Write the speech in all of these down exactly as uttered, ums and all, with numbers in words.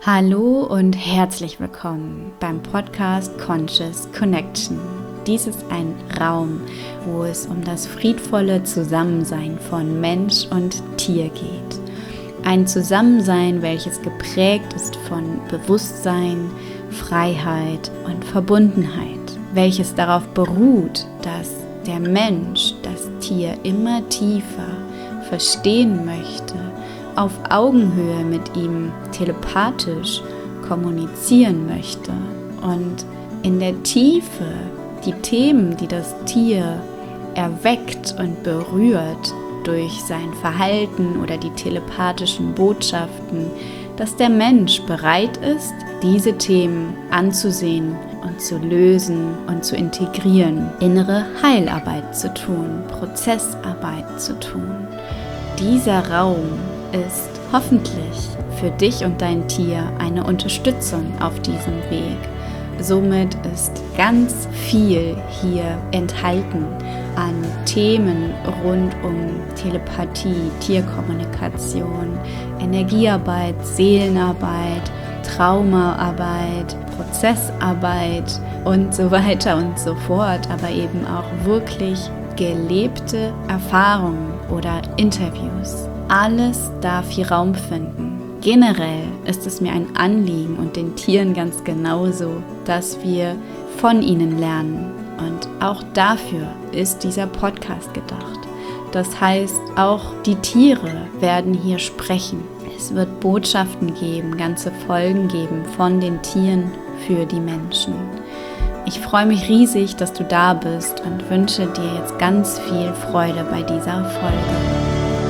Hallo und herzlich willkommen beim Podcast Conscious Connection. Dies ist ein Raum, wo es um das friedvolle Zusammensein von Mensch und Tier geht. Ein Zusammensein, welches geprägt ist von Bewusstsein, Freiheit und Verbundenheit, welches darauf beruht, dass der Mensch das Tier immer tiefer verstehen möchte, auf Augenhöhe mit ihm telepathisch kommunizieren möchte und in der Tiefe die Themen, die das Tier erweckt und berührt durch sein Verhalten oder die telepathischen Botschaften, dass der Mensch bereit ist, diese Themen anzusehen und zu lösen und zu integrieren, innere Heilarbeit zu tun, Prozessarbeit zu tun. Dieser Raum ist hoffentlich für dich und dein Tier eine Unterstützung auf diesem Weg. Somit ist ganz viel hier enthalten an Themen rund um Telepathie, Tierkommunikation, Energiearbeit, Seelenarbeit, Traumaarbeit, Prozessarbeit und so weiter und so fort, aber eben auch wirklich gelebte Erfahrungen oder Interviews. Alles darf hier Raum finden. Generell ist es mir ein Anliegen und den Tieren ganz genauso, dass wir von ihnen lernen. Und auch dafür ist dieser Podcast gedacht. Das heißt, auch die Tiere werden hier sprechen. Es wird Botschaften geben, ganze Folgen geben von den Tieren für die Menschen. Ich freue mich riesig, dass du da bist und wünsche dir jetzt ganz viel Freude bei dieser Folge.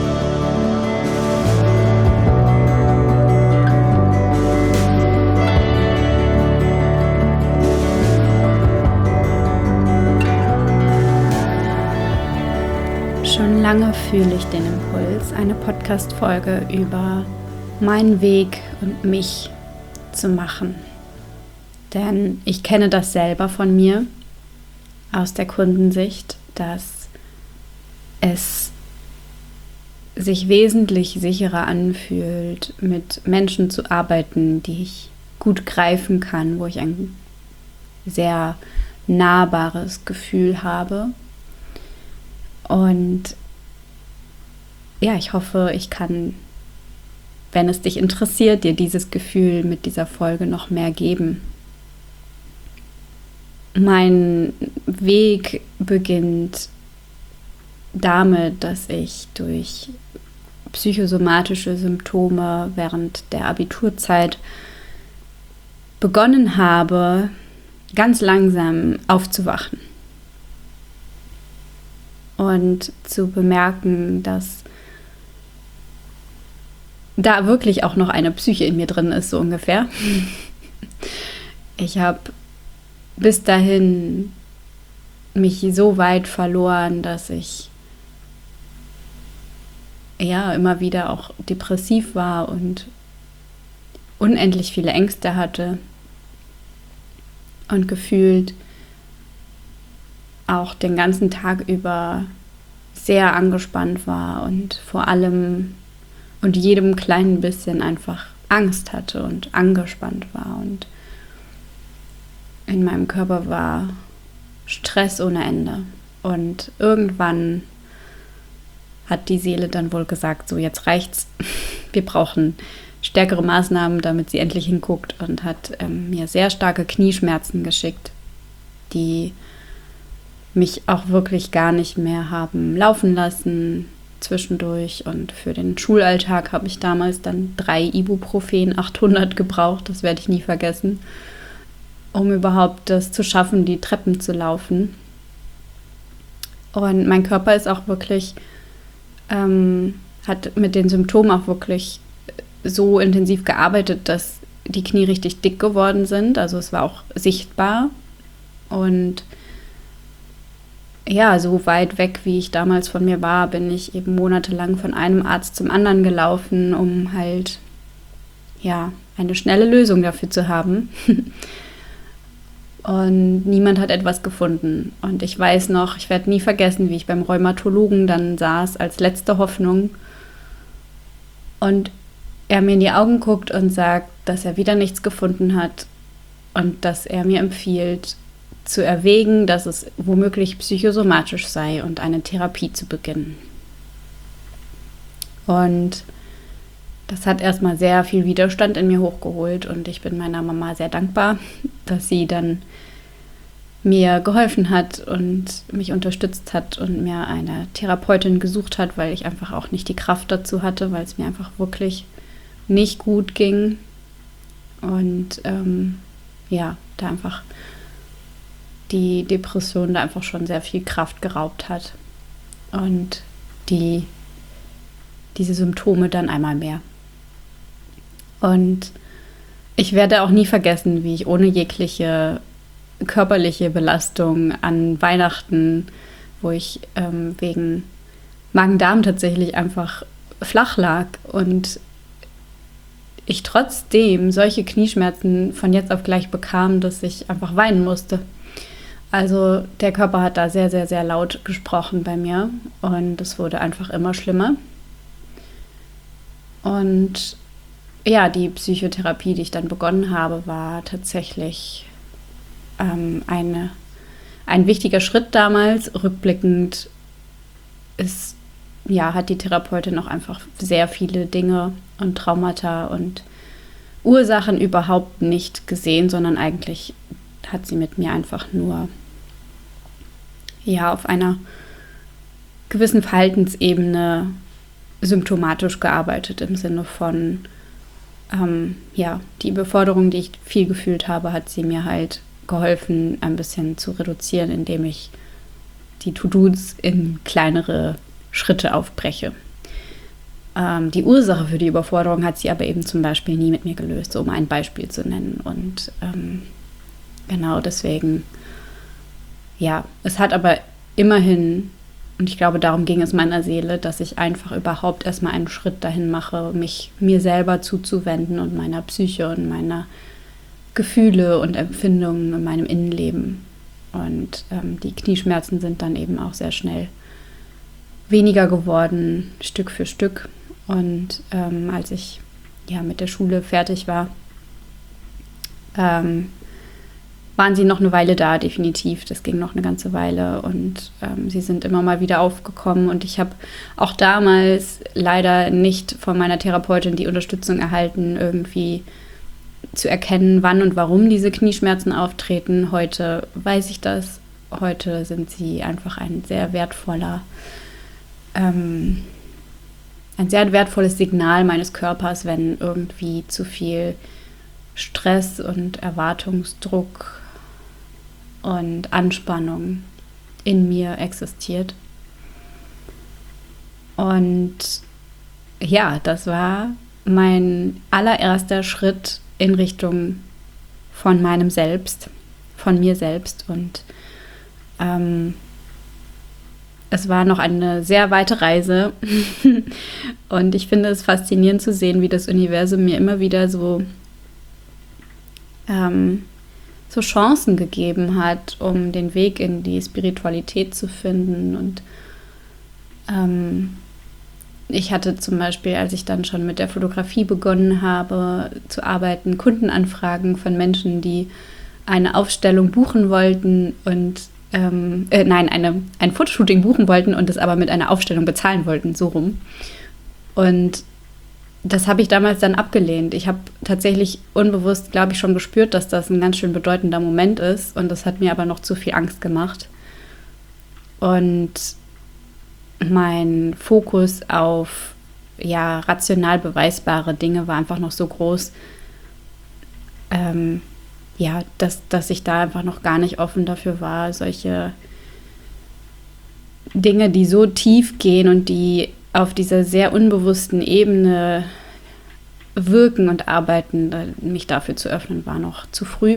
Schon lange fühle ich den Impuls, eine Podcast-Folge über meinen Weg und mich zu machen. Denn ich kenne das selber von mir aus der Kundensicht, dass es sich wesentlich sicherer anfühlt, mit Menschen zu arbeiten, die ich gut greifen kann, wo ich ein sehr nahbares Gefühl habe. Und ja, ich hoffe, ich kann, wenn es dich interessiert, dir dieses Gefühl mit dieser Folge noch mehr geben. Mein Weg beginnt damit, dass ich durch psychosomatische Symptome während der Abiturzeit begonnen habe, ganz langsam aufzuwachen. Und zu bemerken, dass da wirklich auch noch eine Psyche in mir drin ist, so ungefähr. Ich habe bis dahin mich so weit verloren, dass ich ja immer wieder auch depressiv war und unendlich viele Ängste hatte und gefühlt auch den ganzen Tag über sehr angespannt war und vor allem und jedem kleinen bisschen einfach Angst hatte und angespannt war. Und in meinem Körper war Stress ohne Ende. Und irgendwann hat die Seele dann wohl gesagt, so jetzt reicht's, wir brauchen stärkere Maßnahmen, damit sie endlich hinguckt, und hat ähm, mir sehr starke Knieschmerzen geschickt, die mich auch wirklich gar nicht mehr haben laufen lassen zwischendurch. Und für den Schulalltag habe ich damals dann drei Ibuprofen achthundert gebraucht, das werde ich nie vergessen, um überhaupt das zu schaffen, die Treppen zu laufen. Und mein Körper ist auch wirklich, ähm, hat mit den Symptomen auch wirklich so intensiv gearbeitet, dass die Knie richtig dick geworden sind. Also es war auch sichtbar. Und ja, so weit weg, wie ich damals von mir war, bin ich eben monatelang von einem Arzt zum anderen gelaufen, um halt, ja, eine schnelle Lösung dafür zu haben. Und niemand hat etwas gefunden. Und ich weiß noch, ich werde nie vergessen, wie ich beim Rheumatologen dann saß als letzte Hoffnung und er mir in die Augen guckt und sagt, dass er wieder nichts gefunden hat und dass er mir empfiehlt, zu erwägen, dass es womöglich psychosomatisch sei und eine Therapie zu beginnen. Und das hat erstmal sehr viel Widerstand in mir hochgeholt und ich bin meiner Mama sehr dankbar, dass sie dann mir geholfen hat und mich unterstützt hat und mir eine Therapeutin gesucht hat, weil ich einfach auch nicht die Kraft dazu hatte, weil es mir einfach wirklich nicht gut ging und ähm, ja, da einfach die Depression da einfach schon sehr viel Kraft geraubt hat und die diese Symptome dann einmal mehr. Und ich werde auch nie vergessen, wie ich ohne jegliche körperliche Belastung an Weihnachten, wo ich ähm, wegen Magen-Darm tatsächlich einfach flach lag und ich trotzdem solche Knieschmerzen von jetzt auf gleich bekam, dass ich einfach weinen musste. Also der Körper hat da sehr, sehr, sehr laut gesprochen bei mir und es wurde einfach immer schlimmer. Und ja, die Psychotherapie, die ich dann begonnen habe, war tatsächlich ähm, eine, ein wichtiger Schritt damals. Rückblickend ist, ja, hat die Therapeutin auch einfach sehr viele Dinge und Traumata und Ursachen überhaupt nicht gesehen, sondern eigentlich hat sie mit mir einfach nur ja, auf einer gewissen Verhaltensebene symptomatisch gearbeitet im Sinne von, ähm, ja, die Überforderung, die ich viel gefühlt habe, hat sie mir halt geholfen, ein bisschen zu reduzieren, indem ich die To-Dos in kleinere Schritte aufbreche. Ähm, die Ursache für die Überforderung hat sie aber eben zum Beispiel nie mit mir gelöst, so um ein Beispiel zu nennen. Und ähm, genau deswegen, ja, es hat aber immerhin, und ich glaube, darum ging es meiner Seele, dass ich einfach überhaupt erstmal einen Schritt dahin mache, mich mir selber zuzuwenden und meiner Psyche und meiner Gefühle und Empfindungen in meinem Innenleben. Und ähm, die Knieschmerzen sind dann eben auch sehr schnell weniger geworden, Stück für Stück. Und ähm, als ich ja mit der Schule fertig war, ähm, waren sie noch eine Weile da, definitiv. Das ging noch eine ganze Weile und ähm, sie sind immer mal wieder aufgekommen. Und ich habe auch damals leider nicht von meiner Therapeutin die Unterstützung erhalten, irgendwie zu erkennen, wann und warum diese Knieschmerzen auftreten. Heute weiß ich das. Heute sind sie einfach ein sehr wertvoller, ähm, ein sehr wertvolles Signal meines Körpers, wenn irgendwie zu viel Stress und Erwartungsdruck und Anspannung in mir existiert. Und ja, das war mein allererster Schritt in Richtung von meinem Selbst, von mir selbst. Und ähm, es war noch eine sehr weite Reise. Und ich finde es faszinierend zu sehen, wie das Universum mir immer wieder so ähm, so Chancen gegeben hat, um den Weg in die Spiritualität zu finden. Und ähm, ich hatte zum Beispiel, als ich dann schon mit der Fotografie begonnen habe zu arbeiten, Kundenanfragen von Menschen, die eine Aufstellung buchen wollten und ähm, äh, nein, eine, ein Fotoshooting buchen wollten und es aber mit einer Aufstellung bezahlen wollten, so rum. Und das habe ich damals dann abgelehnt. Ich habe tatsächlich unbewusst, glaube ich, schon gespürt, dass das ein ganz schön bedeutender Moment ist. Und das hat mir aber noch zu viel Angst gemacht. Und mein Fokus auf ja, rational beweisbare Dinge war einfach noch so groß, ähm, ja, dass, dass ich da einfach noch gar nicht offen dafür war, solche Dinge, die so tief gehen und die auf dieser sehr unbewussten Ebene wirken und arbeiten, mich dafür zu öffnen, war noch zu früh.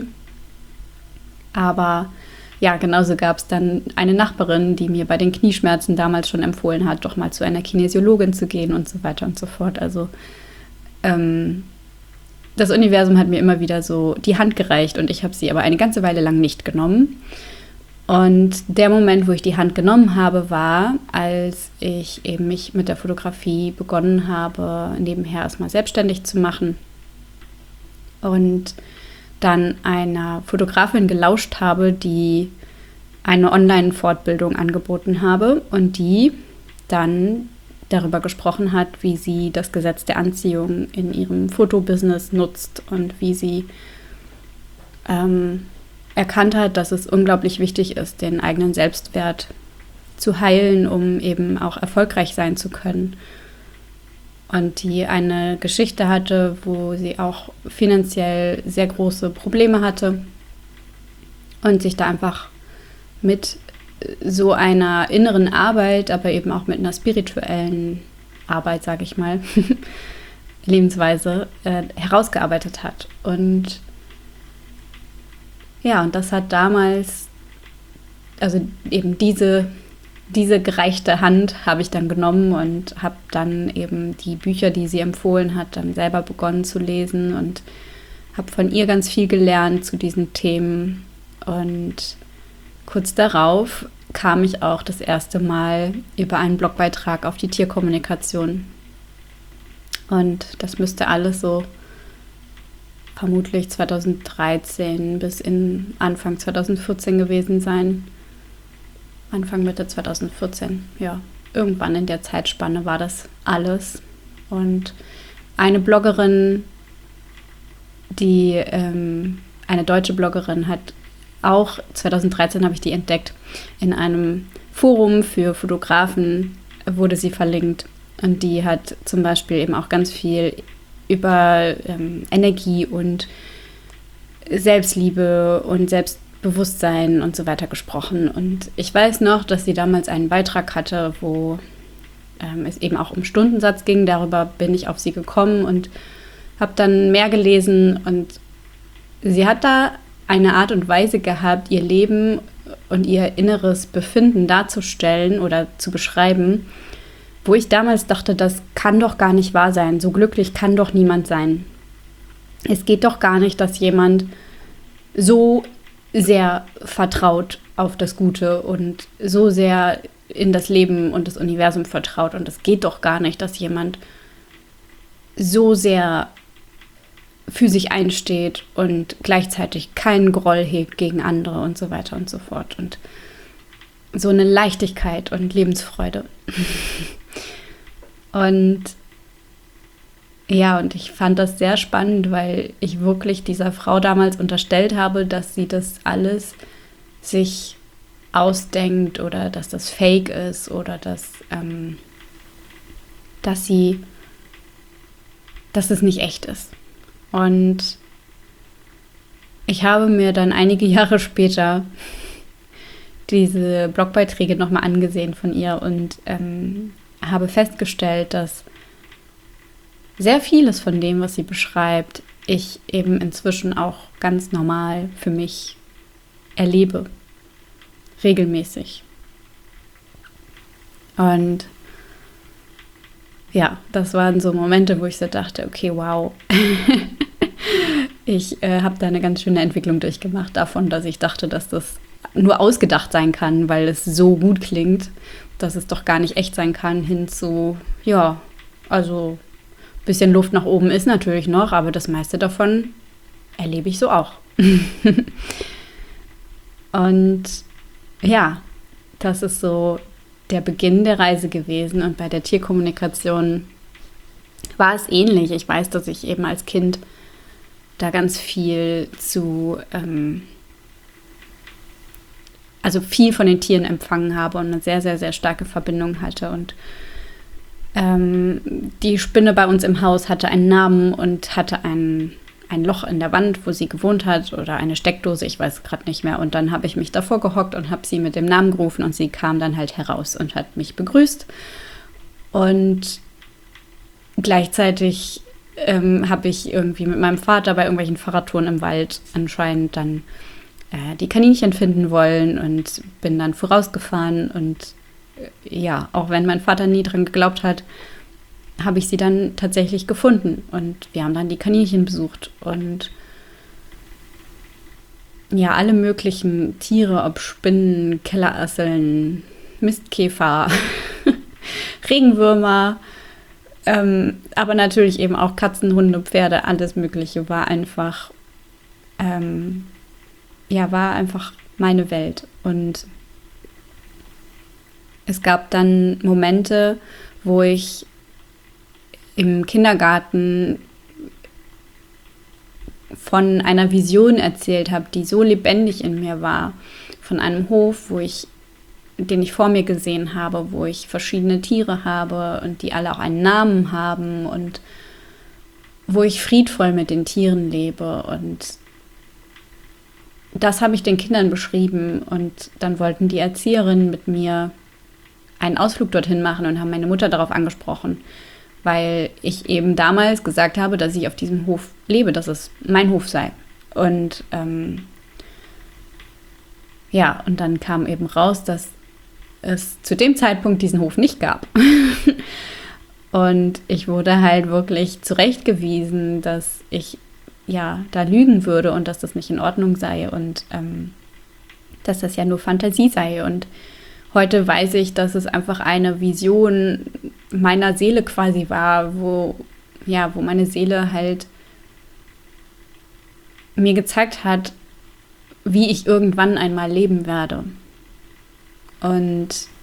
Aber ja, genauso gab es dann eine Nachbarin, die mir bei den Knieschmerzen damals schon empfohlen hat, doch mal zu einer Kinesiologin zu gehen und so weiter und so fort. Also ähm, das Universum hat mir immer wieder so die Hand gereicht und ich habe sie aber eine ganze Weile lang nicht genommen. Und der Moment, wo ich die Hand genommen habe, war, als ich eben mich mit der Fotografie begonnen habe, nebenher erstmal selbstständig zu machen und dann einer Fotografin gelauscht habe, die eine Online-Fortbildung angeboten habe und die dann darüber gesprochen hat, wie sie das Gesetz der Anziehung in ihrem Fotobusiness nutzt und wie sie ähm, erkannt hat, dass es unglaublich wichtig ist, den eigenen Selbstwert zu heilen, um eben auch erfolgreich sein zu können. Und die eine Geschichte hatte, wo sie auch finanziell sehr große Probleme hatte und sich da einfach mit so einer inneren Arbeit, aber eben auch mit einer spirituellen Arbeit, sage ich mal, Lebensweise äh, herausgearbeitet hat. Und ja, und das hat damals, also eben diese, diese gereichte Hand habe ich dann genommen und habe dann eben die Bücher, die sie empfohlen hat, dann selber begonnen zu lesen und habe von ihr ganz viel gelernt zu diesen Themen. Und kurz darauf kam ich auch das erste Mal über einen Blogbeitrag auf die Tierkommunikation. Und das müsste alles so vermutlich zweitausenddreizehn bis in Anfang zweitausendvierzehn gewesen sein. Anfang, Mitte zweitausendvierzehn, ja. Irgendwann in der Zeitspanne war das alles. Und eine Bloggerin, die, ähm, eine deutsche Bloggerin hat auch, zweitausenddreizehn habe ich die entdeckt, in einem Forum für Fotografen wurde sie verlinkt. Und die hat zum Beispiel eben auch ganz viel über ähm, Energie und Selbstliebe und Selbstbewusstsein und so weiter gesprochen. Und ich weiß noch, dass sie damals einen Beitrag hatte, wo ähm, es eben auch um Stundensatz ging. Darüber bin ich auf sie gekommen und habe dann mehr gelesen. Und sie hat da eine Art und Weise gehabt, ihr Leben und ihr inneres Befinden darzustellen oder zu beschreiben, wo ich damals dachte, das kann doch gar nicht wahr sein. So glücklich kann doch niemand sein. Es geht doch gar nicht, dass jemand so sehr vertraut auf das Gute und so sehr in das Leben und das Universum vertraut. Und es geht doch gar nicht, dass jemand so sehr für sich einsteht und gleichzeitig keinen Groll hegt gegen andere und so weiter und so fort. Und so eine Leichtigkeit und Lebensfreude. Und ja, und ich fand das sehr spannend, weil ich wirklich dieser Frau damals unterstellt habe, dass sie das alles sich ausdenkt oder dass das Fake ist oder dass, ähm, dass sie, dass es nicht echt ist. Und ich habe mir dann einige Jahre später diese Blogbeiträge nochmal angesehen von ihr und ähm, habe festgestellt, dass sehr vieles von dem, was sie beschreibt, ich eben inzwischen auch ganz normal für mich erlebe, regelmäßig. Und ja, das waren so Momente, wo ich so dachte, okay, wow, ich äh, habe da eine ganz schöne Entwicklung durchgemacht davon, dass ich dachte, dass das nur ausgedacht sein kann, weil es so gut klingt, dass es doch gar nicht echt sein kann, hin zu, ja, also ein bisschen Luft nach oben ist natürlich noch, aber das meiste davon erlebe ich so auch. Und ja, das ist so der Beginn der Reise gewesen. Und bei der Tierkommunikation war es ähnlich. Ich weiß, dass ich eben als Kind da ganz viel zu, ähm, also viel von den Tieren empfangen habe und eine sehr, sehr, sehr starke Verbindung hatte. Und ähm, die Spinne bei uns im Haus hatte einen Namen und hatte ein, ein Loch in der Wand, wo sie gewohnt hat, oder eine Steckdose, ich weiß gerade nicht mehr. Und dann habe ich mich davor gehockt und habe sie mit dem Namen gerufen und sie kam dann halt heraus und hat mich begrüßt. Und gleichzeitig ähm, habe ich irgendwie mit meinem Vater bei irgendwelchen Fahrradtouren im Wald anscheinend dann äh, die Kaninchen finden wollen und bin dann vorausgefahren. Und äh, ja, auch wenn mein Vater nie dran geglaubt hat, habe ich sie dann tatsächlich gefunden. Und wir haben dann die Kaninchen besucht. Und ja, alle möglichen Tiere, ob Spinnen, Kellerasseln, Mistkäfer, Regenwürmer, ähm, aber natürlich eben auch Katzen, Hunde, Pferde, alles Mögliche war einfach, ähm, ja, war einfach meine Welt. Und es gab dann Momente, wo ich im Kindergarten von einer Vision erzählt habe, die so lebendig in mir war, von einem Hof, wo ich, den ich vor mir gesehen habe, wo ich verschiedene Tiere habe und die alle auch einen Namen haben und wo ich friedvoll mit den Tieren lebe. Und das habe ich den Kindern beschrieben und dann wollten die Erzieherinnen mit mir einen Ausflug dorthin machen und haben meine Mutter darauf angesprochen, weil ich eben damals gesagt habe, dass ich auf diesem Hof lebe, dass es mein Hof sei. Und ähm, ja, und dann kam eben raus, dass es zu dem Zeitpunkt diesen Hof nicht gab. Und ich wurde halt wirklich zurechtgewiesen, dass ich ja da lügen würde und dass das nicht in Ordnung sei und ähm, dass das ja nur Fantasie sei. Und heute weiß ich, dass es einfach eine Vision meiner Seele quasi war, wo, ja, wo meine Seele halt mir gezeigt hat, wie ich irgendwann einmal leben werde. Und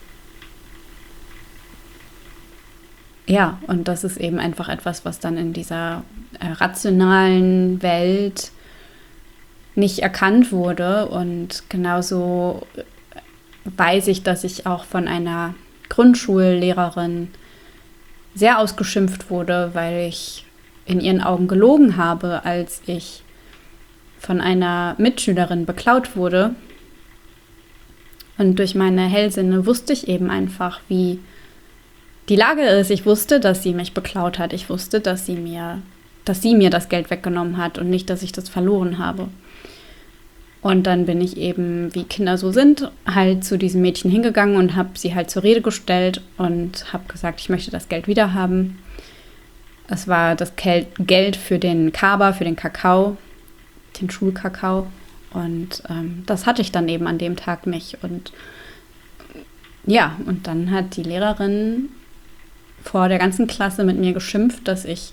ja, und das ist eben einfach etwas, was dann in dieser äh, rationalen Welt nicht erkannt wurde. Und genauso weiß ich, dass ich auch von einer Grundschullehrerin sehr ausgeschimpft wurde, weil ich in ihren Augen gelogen habe, als ich von einer Mitschülerin beklaut wurde. Und durch meine Hellsinne wusste ich eben einfach, wie die Lage ist. Ich wusste, dass sie mich beklaut hat. Ich wusste, dass sie mir, dass sie mir das Geld weggenommen hat und nicht, dass ich das verloren habe. Und dann bin ich eben, wie Kinder so sind, halt zu diesem Mädchen hingegangen und habe sie halt zur Rede gestellt und habe gesagt, ich möchte das Geld wieder haben. Es war das Geld für den Kaba, für den Kakao, den Schulkakao. Und ähm, das hatte ich dann eben an dem Tag nicht. Und ja, und dann hat die Lehrerin vor der ganzen Klasse mit mir geschimpft, dass ich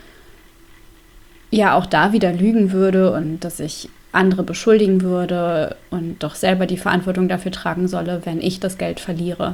ja auch da wieder lügen würde und dass ich andere beschuldigen würde und doch selber die Verantwortung dafür tragen solle, wenn ich das Geld verliere.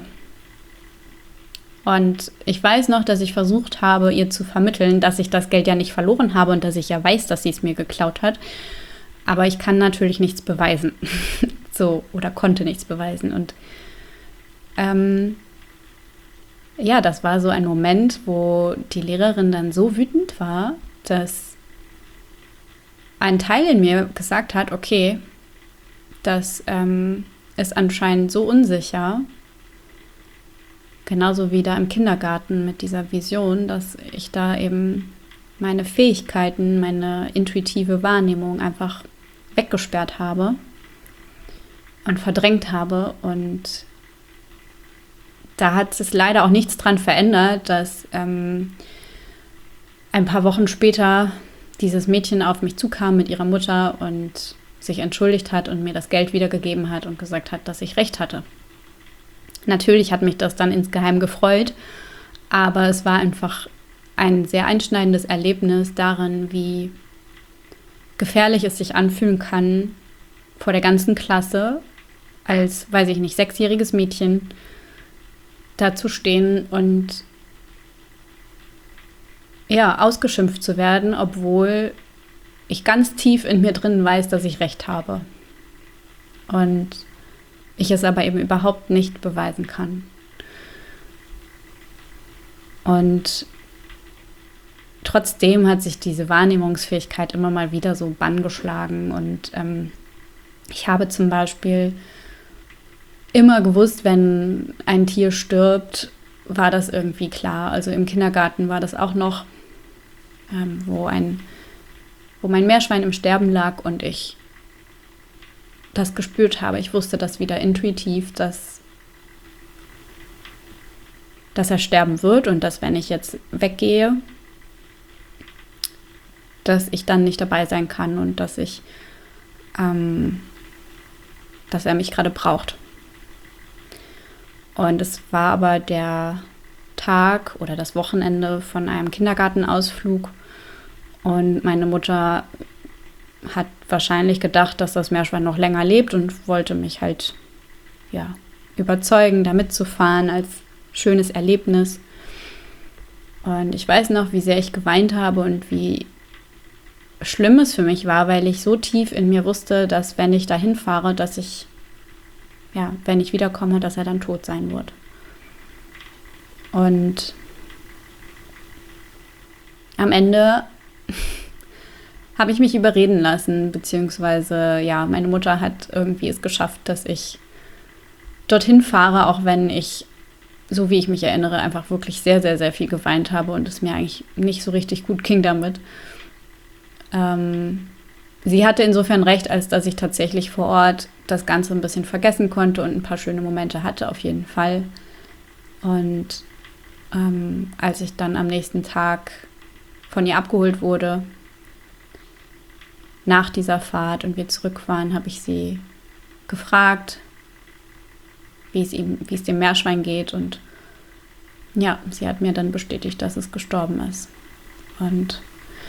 Und ich weiß noch, dass ich versucht habe, ihr zu vermitteln, dass ich das Geld ja nicht verloren habe und dass ich ja weiß, dass sie es mir geklaut hat. Aber ich kann natürlich nichts beweisen. so, oder konnte nichts beweisen. Und ähm, ja, das war so ein Moment, wo die Lehrerin dann so wütend war, dass ein Teil in mir gesagt hat, okay, das ähm, ist anscheinend so unsicher, genauso wie da im Kindergarten mit dieser Vision, dass ich da eben meine Fähigkeiten, meine intuitive Wahrnehmung einfach weggesperrt habe und verdrängt habe. Und da hat es leider auch nichts dran verändert, dass ähm, ein paar Wochen später dieses Mädchen auf mich zukam mit ihrer Mutter und sich entschuldigt hat und mir das Geld wiedergegeben hat und gesagt hat, dass ich recht hatte. Natürlich hat mich das dann insgeheim gefreut, aber es war einfach ein sehr einschneidendes Erlebnis darin, wie gefährlich es sich anfühlen kann, vor der ganzen Klasse als, weiß ich nicht, sechsjähriges Mädchen da zu stehen und ja, ausgeschimpft zu werden, obwohl ich ganz tief in mir drin weiß, dass ich recht habe. Und ich es aber eben überhaupt nicht beweisen kann. Und trotzdem hat sich diese Wahrnehmungsfähigkeit immer mal wieder so Bann geschlagen. Und ähm, ich habe zum Beispiel immer gewusst, wenn ein Tier stirbt, war das irgendwie klar. Also im Kindergarten war das auch noch, ähm, wo, ein, wo mein Meerschwein im Sterben lag und ich das gespürt habe. Ich wusste das wieder intuitiv, dass, dass er sterben wird und dass, wenn ich jetzt weggehe, dass ich dann nicht dabei sein kann und dass ich ähm, dass er mich gerade braucht. Und es war aber der Tag oder das Wochenende von einem Kindergartenausflug und meine Mutter hat wahrscheinlich gedacht, dass das Meerschwein noch länger lebt und wollte mich halt ja, überzeugen, da mitzufahren als schönes Erlebnis. Und ich weiß noch, wie sehr ich geweint habe und wie schlimm es für mich war, weil ich so tief in mir wusste, dass wenn ich dahin fahre, dass ich, ja, wenn ich wiederkomme, dass er dann tot sein wird. Und am Ende habe ich mich überreden lassen, beziehungsweise, ja, meine Mutter hat irgendwie es geschafft, dass ich dorthin fahre, auch wenn ich, so wie ich mich erinnere, einfach wirklich sehr, sehr, sehr viel geweint habe und es mir eigentlich nicht so richtig gut ging damit. Ähm, sie hatte insofern recht, als dass ich tatsächlich vor Ort das Ganze ein bisschen vergessen konnte und ein paar schöne Momente hatte, auf jeden Fall. Und ähm, als ich dann am nächsten Tag von ihr abgeholt wurde, nach dieser Fahrt und wir zurück waren, habe ich sie gefragt, wie es ihm, wie es dem Meerschwein geht. Und ja, sie hat mir dann bestätigt, dass es gestorben ist. Und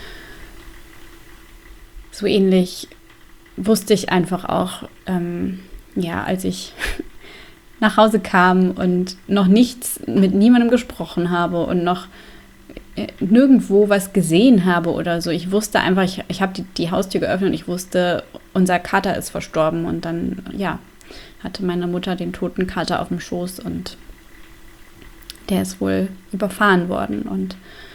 so ähnlich wusste ich einfach auch, ähm, ja, als ich nach Hause kam und noch nichts mit niemandem gesprochen habe und noch nirgendwo was gesehen habe oder so. Ich wusste einfach, ich, ich habe die, die Haustür geöffnet und ich wusste, unser Kater ist verstorben. Und dann, ja, hatte meine Mutter den toten Kater auf dem Schoß und der ist wohl überfahren worden. Und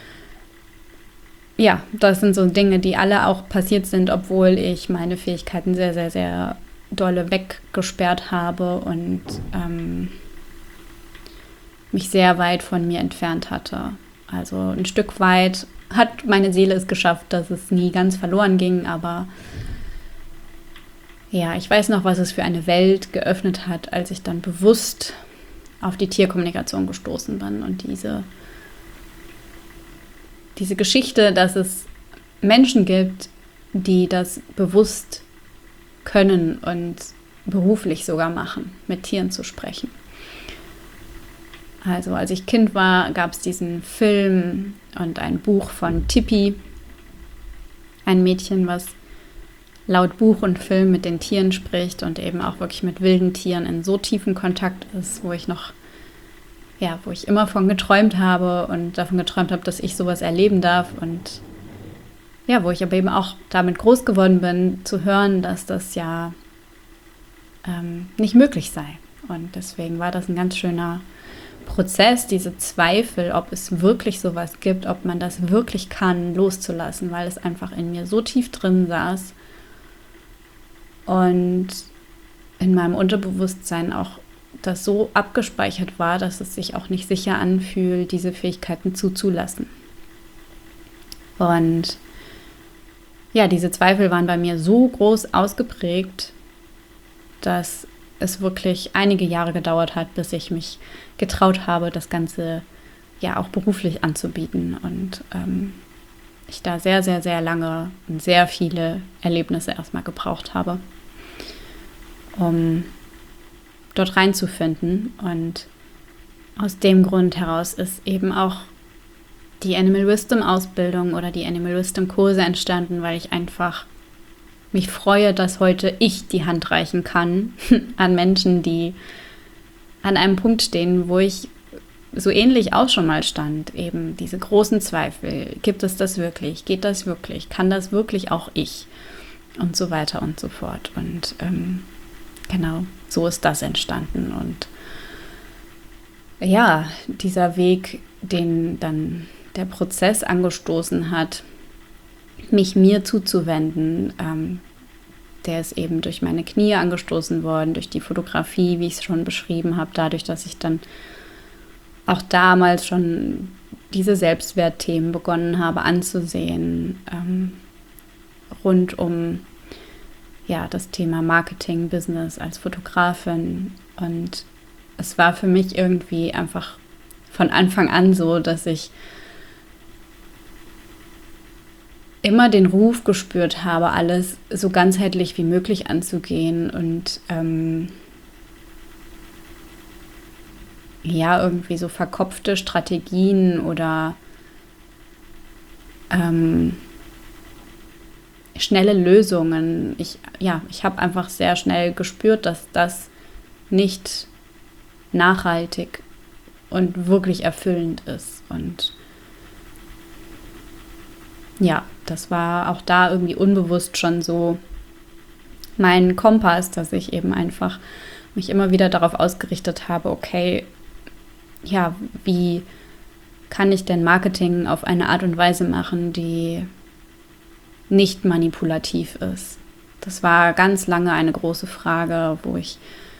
ja, das sind so Dinge, die alle auch passiert sind, obwohl ich meine Fähigkeiten sehr, sehr, sehr dolle weggesperrt habe und ähm, mich sehr weit von mir entfernt hatte. Also ein Stück weit hat meine Seele es geschafft, dass es nie ganz verloren ging, aber ja, ich weiß noch, was es für eine Welt geöffnet hat, als ich dann bewusst auf die Tierkommunikation gestoßen bin und diese, diese Geschichte, dass es Menschen gibt, die das bewusst können und beruflich sogar machen, mit Tieren zu sprechen. Also als ich Kind war, gab es diesen Film und ein Buch von Tippi, ein Mädchen, was laut Buch und Film mit den Tieren spricht und eben auch wirklich mit wilden Tieren in so tiefen Kontakt ist, wo ich noch, ja, wo ich immer von geträumt habe und davon geträumt habe, dass ich sowas erleben darf und ja, wo ich aber eben auch damit groß geworden bin, zu hören, dass das ja ähm, nicht möglich sei. Und deswegen war das ein ganz schöner Prozess, diese Zweifel, ob es wirklich sowas gibt, ob man das wirklich kann, loszulassen, weil es einfach in mir so tief drin saß und in meinem Unterbewusstsein auch das so abgespeichert war, dass es sich auch nicht sicher anfühlt, diese Fähigkeiten zuzulassen. Und ja, diese Zweifel waren bei mir so groß ausgeprägt, dass es wirklich einige Jahre gedauert hat, bis ich mich getraut habe, das Ganze ja auch beruflich anzubieten und ähm, ich da sehr, sehr, sehr lange und sehr viele Erlebnisse erstmal gebraucht habe, um dort reinzufinden. Und aus dem Grund heraus ist eben auch die Animal Wisdom Ausbildung oder die Animal Wisdom Kurse entstanden, weil ich einfach mich freue, dass heute ich die Hand reichen kann an Menschen, die an einem Punkt stehen, wo ich so ähnlich auch schon mal stand. Eben diese großen Zweifel. Gibt es das wirklich? Geht das wirklich? Kann das wirklich auch ich? Und so weiter und so fort. Und ähm, genau, so ist das entstanden. Und ja, dieser Weg, den dann der Prozess angestoßen hat, mich mir zuzuwenden, ähm, der ist eben durch meine Knie angestoßen worden, durch die Fotografie, wie ich es schon beschrieben habe, dadurch, dass ich dann auch damals schon diese Selbstwertthemen begonnen habe anzusehen, ähm, rund um ja, das Thema Marketing, Business als Fotografin. Und es war für mich irgendwie einfach von Anfang an so, dass ich immer den Ruf gespürt habe, alles so ganzheitlich wie möglich anzugehen und ähm, ja, irgendwie so verkopfte Strategien oder ähm, schnelle Lösungen. Ich, ja, ich habe einfach sehr schnell gespürt, dass das nicht nachhaltig und wirklich erfüllend ist. Und ja, das war auch da irgendwie unbewusst schon so mein Kompass, dass ich eben einfach mich immer wieder darauf ausgerichtet habe, okay, ja, wie kann ich denn Marketing auf eine Art und Weise machen, die nicht manipulativ ist? Das war ganz lange eine große Frage, wo ich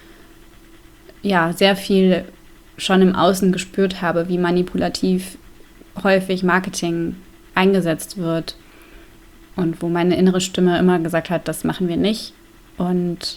ja sehr viel schon im Außen gespürt habe, wie manipulativ häufig Marketing eingesetzt wird und wo meine innere Stimme immer gesagt hat, das machen wir nicht, und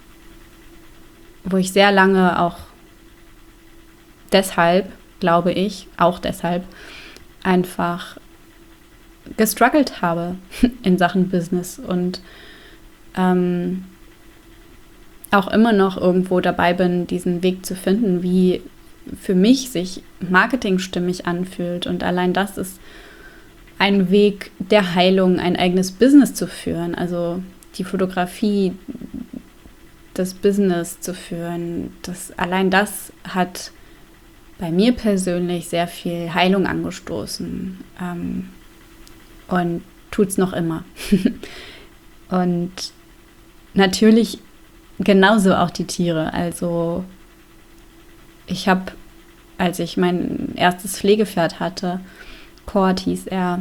wo ich sehr lange auch deshalb, glaube ich, auch deshalb einfach gestruggelt habe in Sachen Business und ähm, auch immer noch irgendwo dabei bin, diesen Weg zu finden, wie für mich sich Marketing stimmig anfühlt. Und allein das ist ein Weg der Heilung, ein eigenes Business zu führen, also die Fotografie, das Business zu führen. Das, allein das hat bei mir persönlich sehr viel Heilung angestoßen ähm, und tut es noch immer. Und natürlich genauso auch die Tiere. Also ich habe, als ich mein erstes Pflegepferd hatte, Kord hieß er,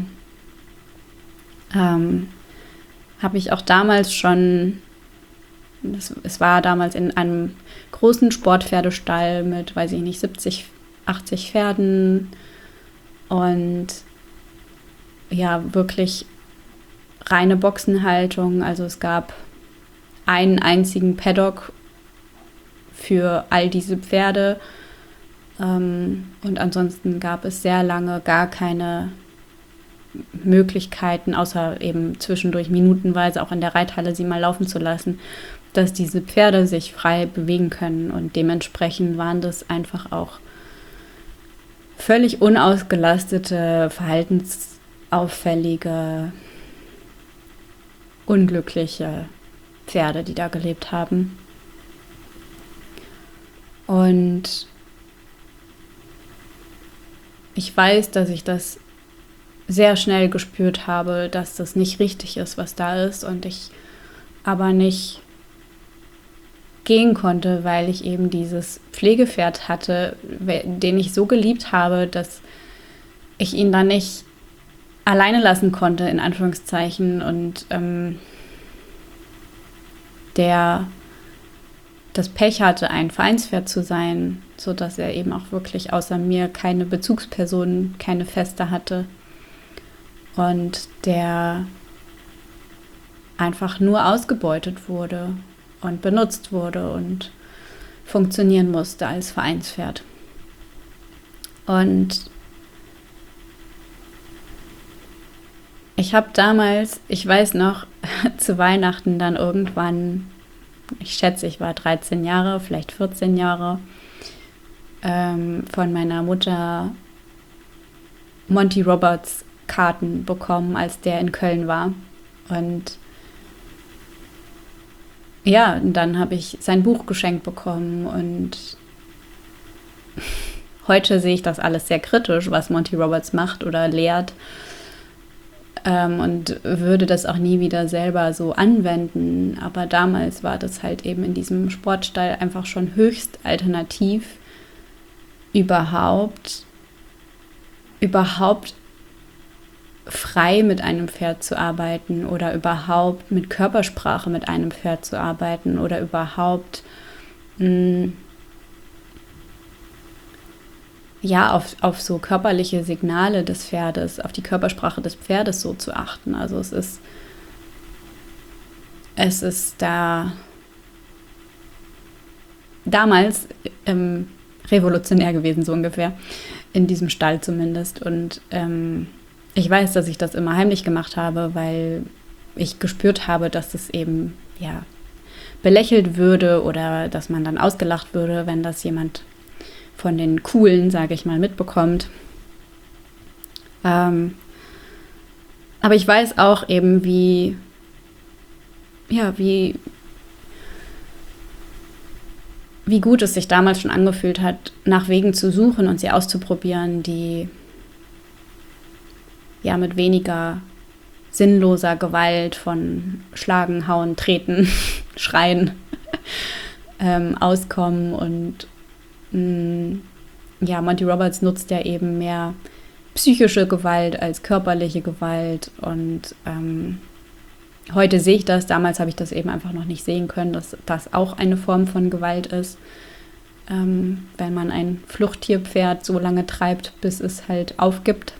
ähm, habe ich auch damals schon, das, es war damals in einem großen Sportpferdestall mit, weiß ich nicht, siebzig, achtzig Pferden und ja, wirklich reine Boxenhaltung. Also es gab einen einzigen Paddock für all diese Pferde ähm, und ansonsten gab es sehr lange gar keine Möglichkeiten, außer eben zwischendurch minutenweise auch in der Reithalle sie mal laufen zu lassen, dass diese Pferde sich frei bewegen können, und dementsprechend waren das einfach auch völlig unausgelastete, verhaltensauffällige, unglückliche Pferde, die da gelebt haben. Und ich weiß, dass ich das sehr schnell gespürt habe, dass das nicht richtig ist, was da ist, und ich aber nicht gehen konnte, weil ich eben dieses Pflegepferd hatte, den ich so geliebt habe, dass ich ihn dann nicht alleine lassen konnte, in Anführungszeichen, und ähm, der das Pech hatte, ein Vereinspferd zu sein, sodass er eben auch wirklich außer mir keine Bezugsperson, keine Feste hatte, und der einfach nur ausgebeutet wurde und benutzt wurde und funktionieren musste als Vereinspferd. Und ich habe damals, ich weiß noch, zu Weihnachten dann irgendwann, ich schätze, ich war dreizehn Jahre, vielleicht vierzehn Jahre, ähm, von meiner Mutter Monty Roberts Karten bekommen, als der in Köln war. Und ja, und dann habe ich sein Buch geschenkt bekommen, und heute sehe ich das alles sehr kritisch, was Monty Roberts macht oder lehrt, ähm, und würde das auch nie wieder selber so anwenden. Aber damals war das halt eben in diesem Sportstall einfach schon höchst alternativ, überhaupt, überhaupt frei mit einem Pferd zu arbeiten oder überhaupt mit Körpersprache mit einem Pferd zu arbeiten oder überhaupt mh, ja, auf, auf so körperliche Signale des Pferdes, auf die Körpersprache des Pferdes so zu achten. Also es ist, es ist da damals ähm, revolutionär gewesen, so ungefähr, in diesem Stall zumindest. Und ähm, ich weiß, dass ich das immer heimlich gemacht habe, weil ich gespürt habe, dass es eben, ja, belächelt würde oder dass man dann ausgelacht würde, wenn das jemand von den Coolen, sage ich mal, mitbekommt. Ähm, aber ich weiß auch eben, wie, ja, wie, wie gut es sich damals schon angefühlt hat, nach Wegen zu suchen und sie auszuprobieren, die ja mit weniger sinnloser Gewalt von Schlagen, Hauen, Treten, Schreien ähm, auskommen. Und mh, ja, Monty Roberts nutzt ja eben mehr psychische Gewalt als körperliche Gewalt. Und ähm, heute sehe ich das, damals habe ich das eben einfach noch nicht sehen können, dass das auch eine Form von Gewalt ist. Ähm, wenn man ein Fluchttierpferd so lange treibt, bis es halt aufgibt.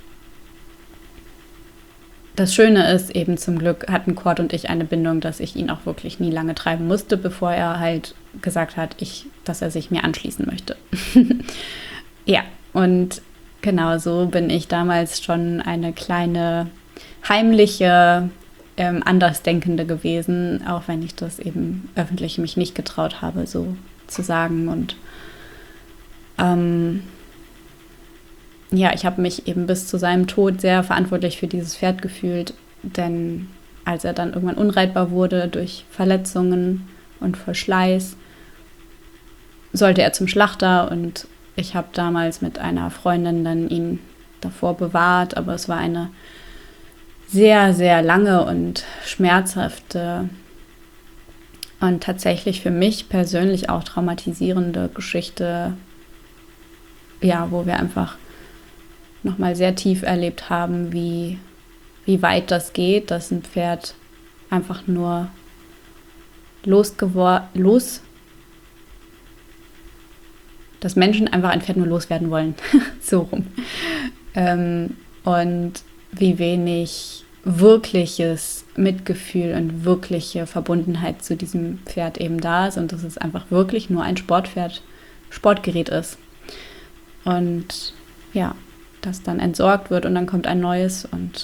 Das Schöne ist eben, zum Glück hatten Cord und ich eine Bindung, dass ich ihn auch wirklich nie lange treiben musste, bevor er halt gesagt hat, ich, dass er sich mir anschließen möchte. Ja, und genau so bin ich damals schon eine kleine heimliche, ähm, Andersdenkende gewesen, auch wenn ich das eben öffentlich mich nicht getraut habe, so zu sagen. Und ähm, ja, ich habe mich eben bis zu seinem Tod sehr verantwortlich für dieses Pferd gefühlt, denn als er dann irgendwann unreitbar wurde durch Verletzungen und Verschleiß, sollte er zum Schlachter und ich habe damals mit einer Freundin dann ihn davor bewahrt, aber es war eine sehr, sehr lange und schmerzhafte und tatsächlich für mich persönlich auch traumatisierende Geschichte, ja, wo wir einfach nochmal sehr tief erlebt haben, wie, wie weit das geht, dass ein Pferd einfach nur losgewor- los, dass Menschen einfach ein Pferd nur loswerden wollen, so rum. Ähm, und wie wenig wirkliches Mitgefühl und wirkliche Verbundenheit zu diesem Pferd eben da ist und dass es einfach wirklich nur ein Sportpferd, Sportgerät ist. Und ja, das dann entsorgt wird und dann kommt ein neues und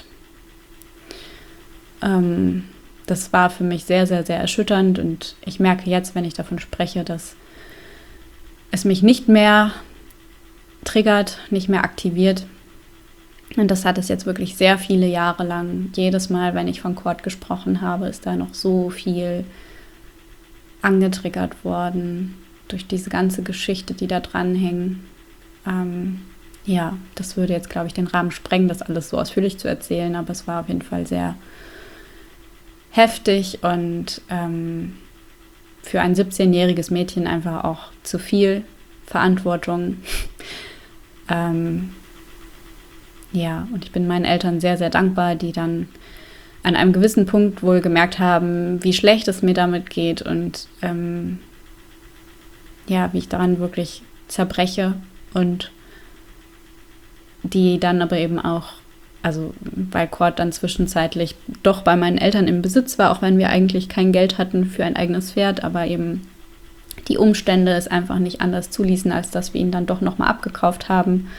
ähm, das war für mich sehr, sehr, sehr erschütternd und ich merke jetzt, wenn ich davon spreche, dass es mich nicht mehr triggert, nicht mehr aktiviert und das hat es jetzt wirklich sehr viele Jahre lang. Jedes Mal, wenn ich von Cord gesprochen habe, ist da noch so viel angetriggert worden durch diese ganze Geschichte, die da dranhängt. Ähm, Ja, das würde jetzt, glaube ich, den Rahmen sprengen, das alles so ausführlich zu erzählen, aber es war auf jeden Fall sehr heftig und ähm, für ein siebzehnjähriges Mädchen einfach auch zu viel Verantwortung. ähm, ja, und ich bin meinen Eltern sehr, sehr dankbar, die dann an einem gewissen Punkt wohl gemerkt haben, wie schlecht es mir damit geht und ähm, ja, wie ich daran wirklich zerbreche und die dann aber eben auch, also weil Cord dann zwischenzeitlich doch bei meinen Eltern im Besitz war, auch wenn wir eigentlich kein Geld hatten für ein eigenes Pferd, aber eben die Umstände es einfach nicht anders zuließen, als dass wir ihn dann doch nochmal abgekauft haben.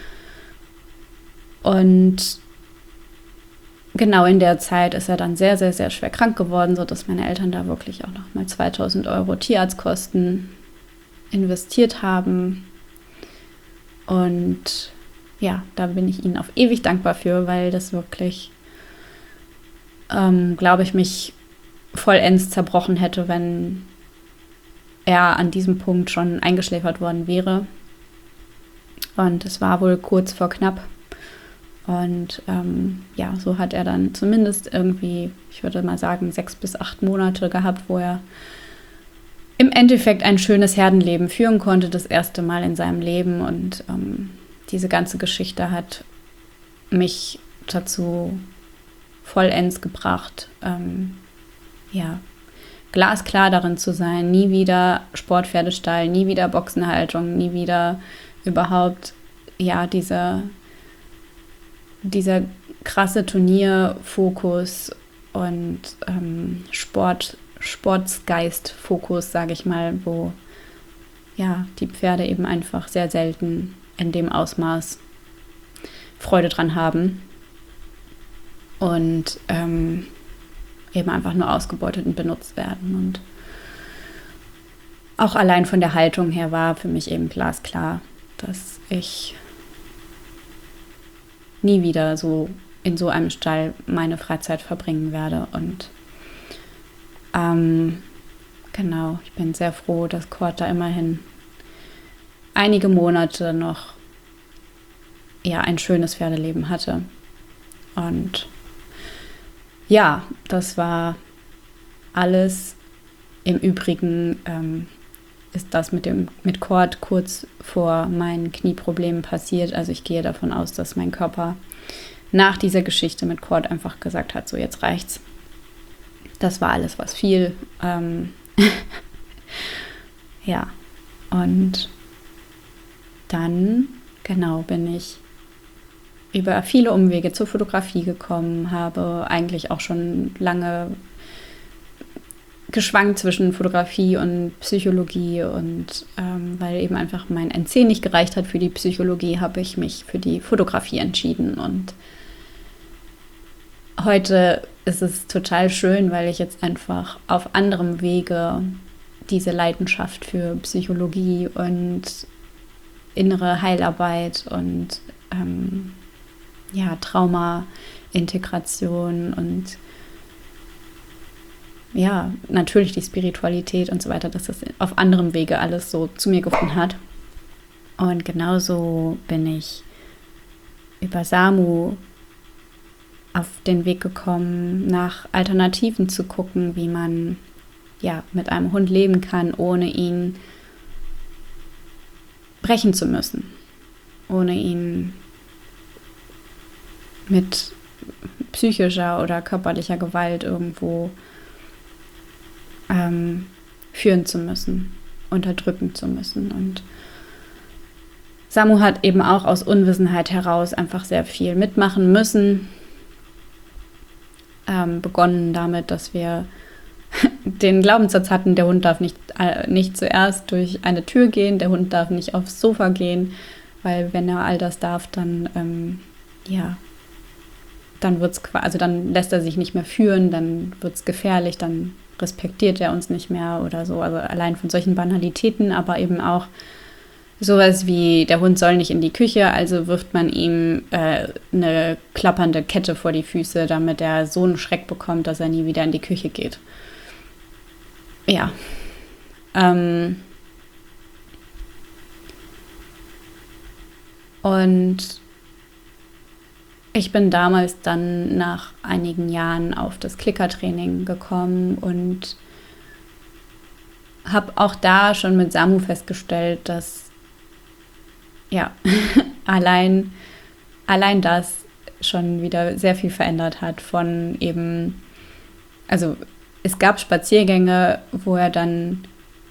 Und genau in der Zeit ist er dann sehr, sehr, sehr schwer krank geworden, sodass meine Eltern da wirklich auch nochmal zweitausend Euro Tierarztkosten investiert haben. Und ja, da bin ich ihnen auf ewig dankbar für, weil das wirklich, ähm, glaube ich, mich vollends zerbrochen hätte, wenn er an diesem Punkt schon eingeschläfert worden wäre. Und es war wohl kurz vor knapp. Und ähm, ja, so hat er dann zumindest irgendwie, ich würde mal sagen, sechs bis acht Monate gehabt, wo er im Endeffekt ein schönes Herdenleben führen konnte, das erste Mal in seinem Leben. Und ähm, diese ganze Geschichte hat mich dazu vollends gebracht, ähm, ja, glasklar darin zu sein, nie wieder Sportpferdestall, nie wieder Boxenhaltung, nie wieder überhaupt, ja, diese, dieser krasse Turnierfokus und ähm, Sport, Sportsgeist-Fokus, sage ich mal, wo ja, die Pferde eben einfach sehr selten in dem Ausmaß Freude dran haben. und ähm, eben einfach nur ausgebeutet und benutzt werden. Und auch allein von der Haltung her war für mich eben glasklar, dass ich nie wieder so in so einem Stall meine Freizeit verbringen werde. Und ähm, genau, ich bin sehr froh, dass Cord da immerhin einige Monate noch ja, ein schönes Pferdeleben hatte. Und ja, das war alles. Im Übrigen ähm, ist das mit dem mit Cord kurz vor meinen Knieproblemen passiert. Also ich gehe davon aus, dass mein Körper nach dieser Geschichte mit Cord einfach gesagt hat, so jetzt reicht's. Das war alles, was fiel. Ähm ja, und dann, genau, bin ich über viele Umwege zur Fotografie gekommen, habe eigentlich auch schon lange geschwankt zwischen Fotografie und Psychologie und ähm, weil eben einfach mein N C nicht gereicht hat für die Psychologie, habe ich mich für die Fotografie entschieden. Und heute ist es total schön, weil ich jetzt einfach auf anderem Wege diese Leidenschaft für Psychologie und innere Heilarbeit und ähm, ja, Trauma-Integration und ja, natürlich die Spiritualität und so weiter, dass das auf anderem Wege alles so zu mir gefunden hat. Und genauso bin ich über Samu auf den Weg gekommen, nach Alternativen zu gucken, wie man ja mit einem Hund leben kann, ohne ihn brechen zu müssen, ohne ihn mit psychischer oder körperlicher Gewalt irgendwo ähm, führen zu müssen, unterdrücken zu müssen. Und Samu hat eben auch aus Unwissenheit heraus einfach sehr viel mitmachen müssen. Ähm, begonnen damit, dass wir den Glaubenssatz hatten, der Hund darf nicht, äh, nicht zuerst durch eine Tür gehen, der Hund darf nicht aufs Sofa gehen, weil wenn er all das darf, dann ähm, ja, dann wird's, also dann lässt er sich nicht mehr führen, dann wird es gefährlich, dann respektiert er uns nicht mehr oder so. Also allein von solchen Banalitäten, aber eben auch sowas wie, der Hund soll nicht in die Küche, also wirft man ihm äh, eine klappernde Kette vor die Füße, damit er so einen Schreck bekommt, dass er nie wieder in die Küche geht. Ja. Ähm und ich bin damals dann nach einigen Jahren auf das Klickertraining gekommen und habe auch da schon mit Samu festgestellt, dass ja, allein, allein das schon wieder sehr viel verändert hat von eben, also es gab Spaziergänge, wo er dann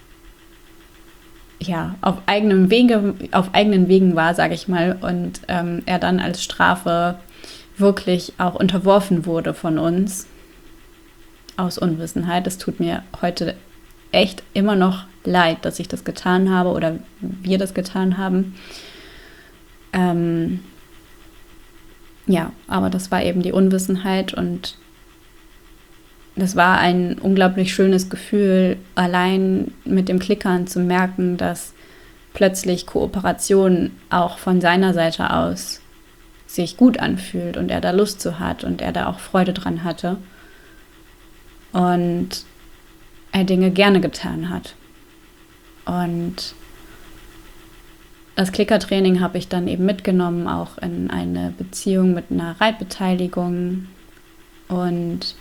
ja auf eigenem Wege, auf eigenen Wegen war, sage ich mal, und ähm, er dann als Strafe wirklich auch unterworfen wurde von uns aus Unwissenheit. Es tut mir heute echt immer noch leid, dass ich das getan habe oder wir das getan haben. Ähm, ja, aber das war eben die Unwissenheit und das war ein unglaublich schönes Gefühl, allein mit dem Klickern zu merken, dass plötzlich Kooperation auch von seiner Seite aus sich gut anfühlt und er da Lust zu hat und er da auch Freude dran hatte und er Dinge gerne getan hat. Und das Klickertraining habe ich dann eben mitgenommen, auch in eine Beziehung mit einer Reitbeteiligung. Und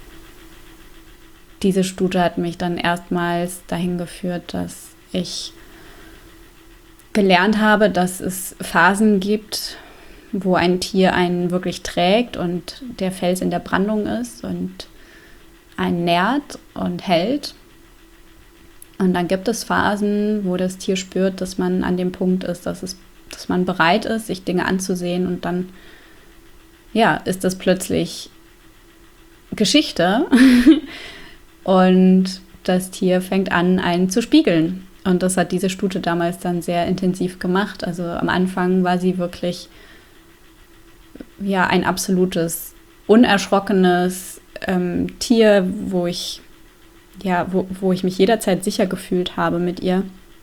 diese Stute hat mich dann erstmals dahin geführt, dass ich gelernt habe, dass es Phasen gibt, wo ein Tier einen wirklich trägt und der Fels in der Brandung ist und einen nährt und hält. Und dann gibt es Phasen, wo das Tier spürt, dass man an dem Punkt ist, dass es, dass man bereit ist, sich Dinge anzusehen und dann, ja, ist das plötzlich Geschichte und das Tier fängt an, einen zu spiegeln. Und das hat diese Stute damals dann sehr intensiv gemacht. Also am Anfang war sie wirklich ja ein absolutes unerschrockenes ähm, Tier, wo ich, ja, wo, wo ich mich jederzeit sicher gefühlt habe mit ihr.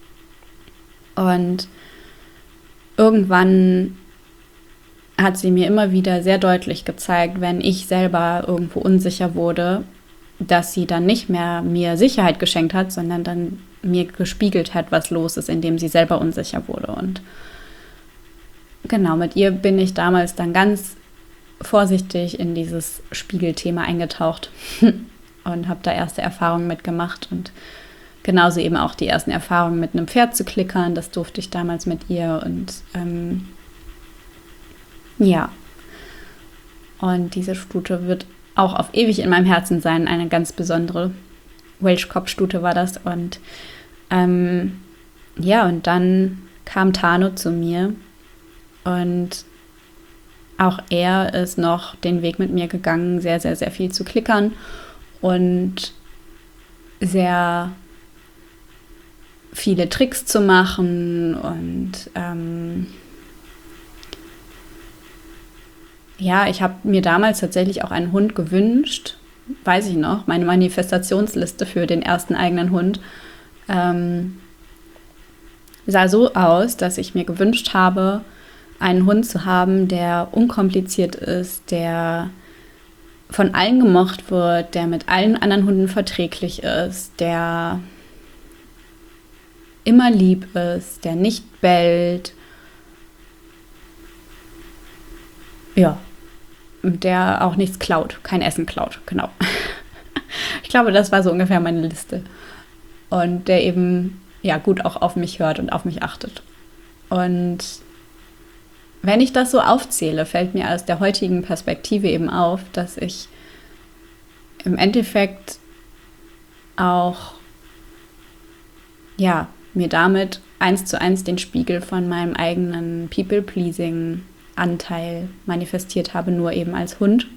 Und irgendwann hat sie mir immer wieder sehr deutlich gezeigt, wenn ich selber irgendwo unsicher wurde, dass sie dann nicht mehr mir Sicherheit geschenkt hat, sondern dann mir gespiegelt hat, was los ist, indem sie selber unsicher wurde. Und genau, mit ihr bin ich damals dann ganz vorsichtig in dieses Spiegelthema eingetaucht und habe da erste Erfahrungen mitgemacht und genauso eben auch die ersten Erfahrungen mit einem Pferd zu klickern. Das durfte ich damals mit ihr und ähm, ja. Und diese Stute wird auch auf ewig in meinem Herzen sein. Eine ganz besondere Welsh-Kopfstute war das. Und ähm, ja, und dann kam Tano zu mir und auch er ist noch den Weg mit mir gegangen, sehr, sehr, sehr viel zu klickern und sehr viele Tricks zu machen und ähm, ja, ich habe mir damals tatsächlich auch einen Hund gewünscht, weiß ich noch, meine Manifestationsliste für den ersten eigenen Hund ähm, sah so aus, dass ich mir gewünscht habe, einen Hund zu haben, der unkompliziert ist, der von allen gemocht wird, der mit allen anderen Hunden verträglich ist, der immer lieb ist, der nicht bellt. Ja, der auch nichts klaut, kein Essen klaut, genau. Ich glaube, das war so ungefähr meine Liste. Und der eben, ja, gut auch auf mich hört und auf mich achtet. Und wenn ich das so aufzähle, fällt mir aus der heutigen Perspektive eben auf, dass ich im Endeffekt auch, ja, mir damit eins zu eins den Spiegel von meinem eigenen People-Pleasing-Anteil manifestiert habe, nur eben als Hund.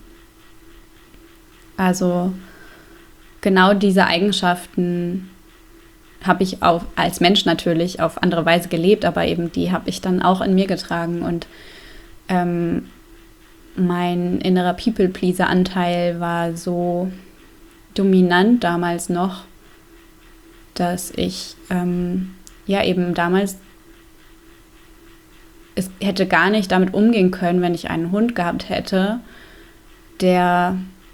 Also genau diese Eigenschaften habe ich auch als Mensch natürlich auf andere Weise gelebt, aber eben die habe ich dann auch in mir getragen. Und ähm, mein innerer People-Pleaser-Anteil war so dominant damals noch, dass ich ähm, ja eben damals es hätte gar nicht damit umgehen können, wenn ich einen Hund gehabt hätte, der,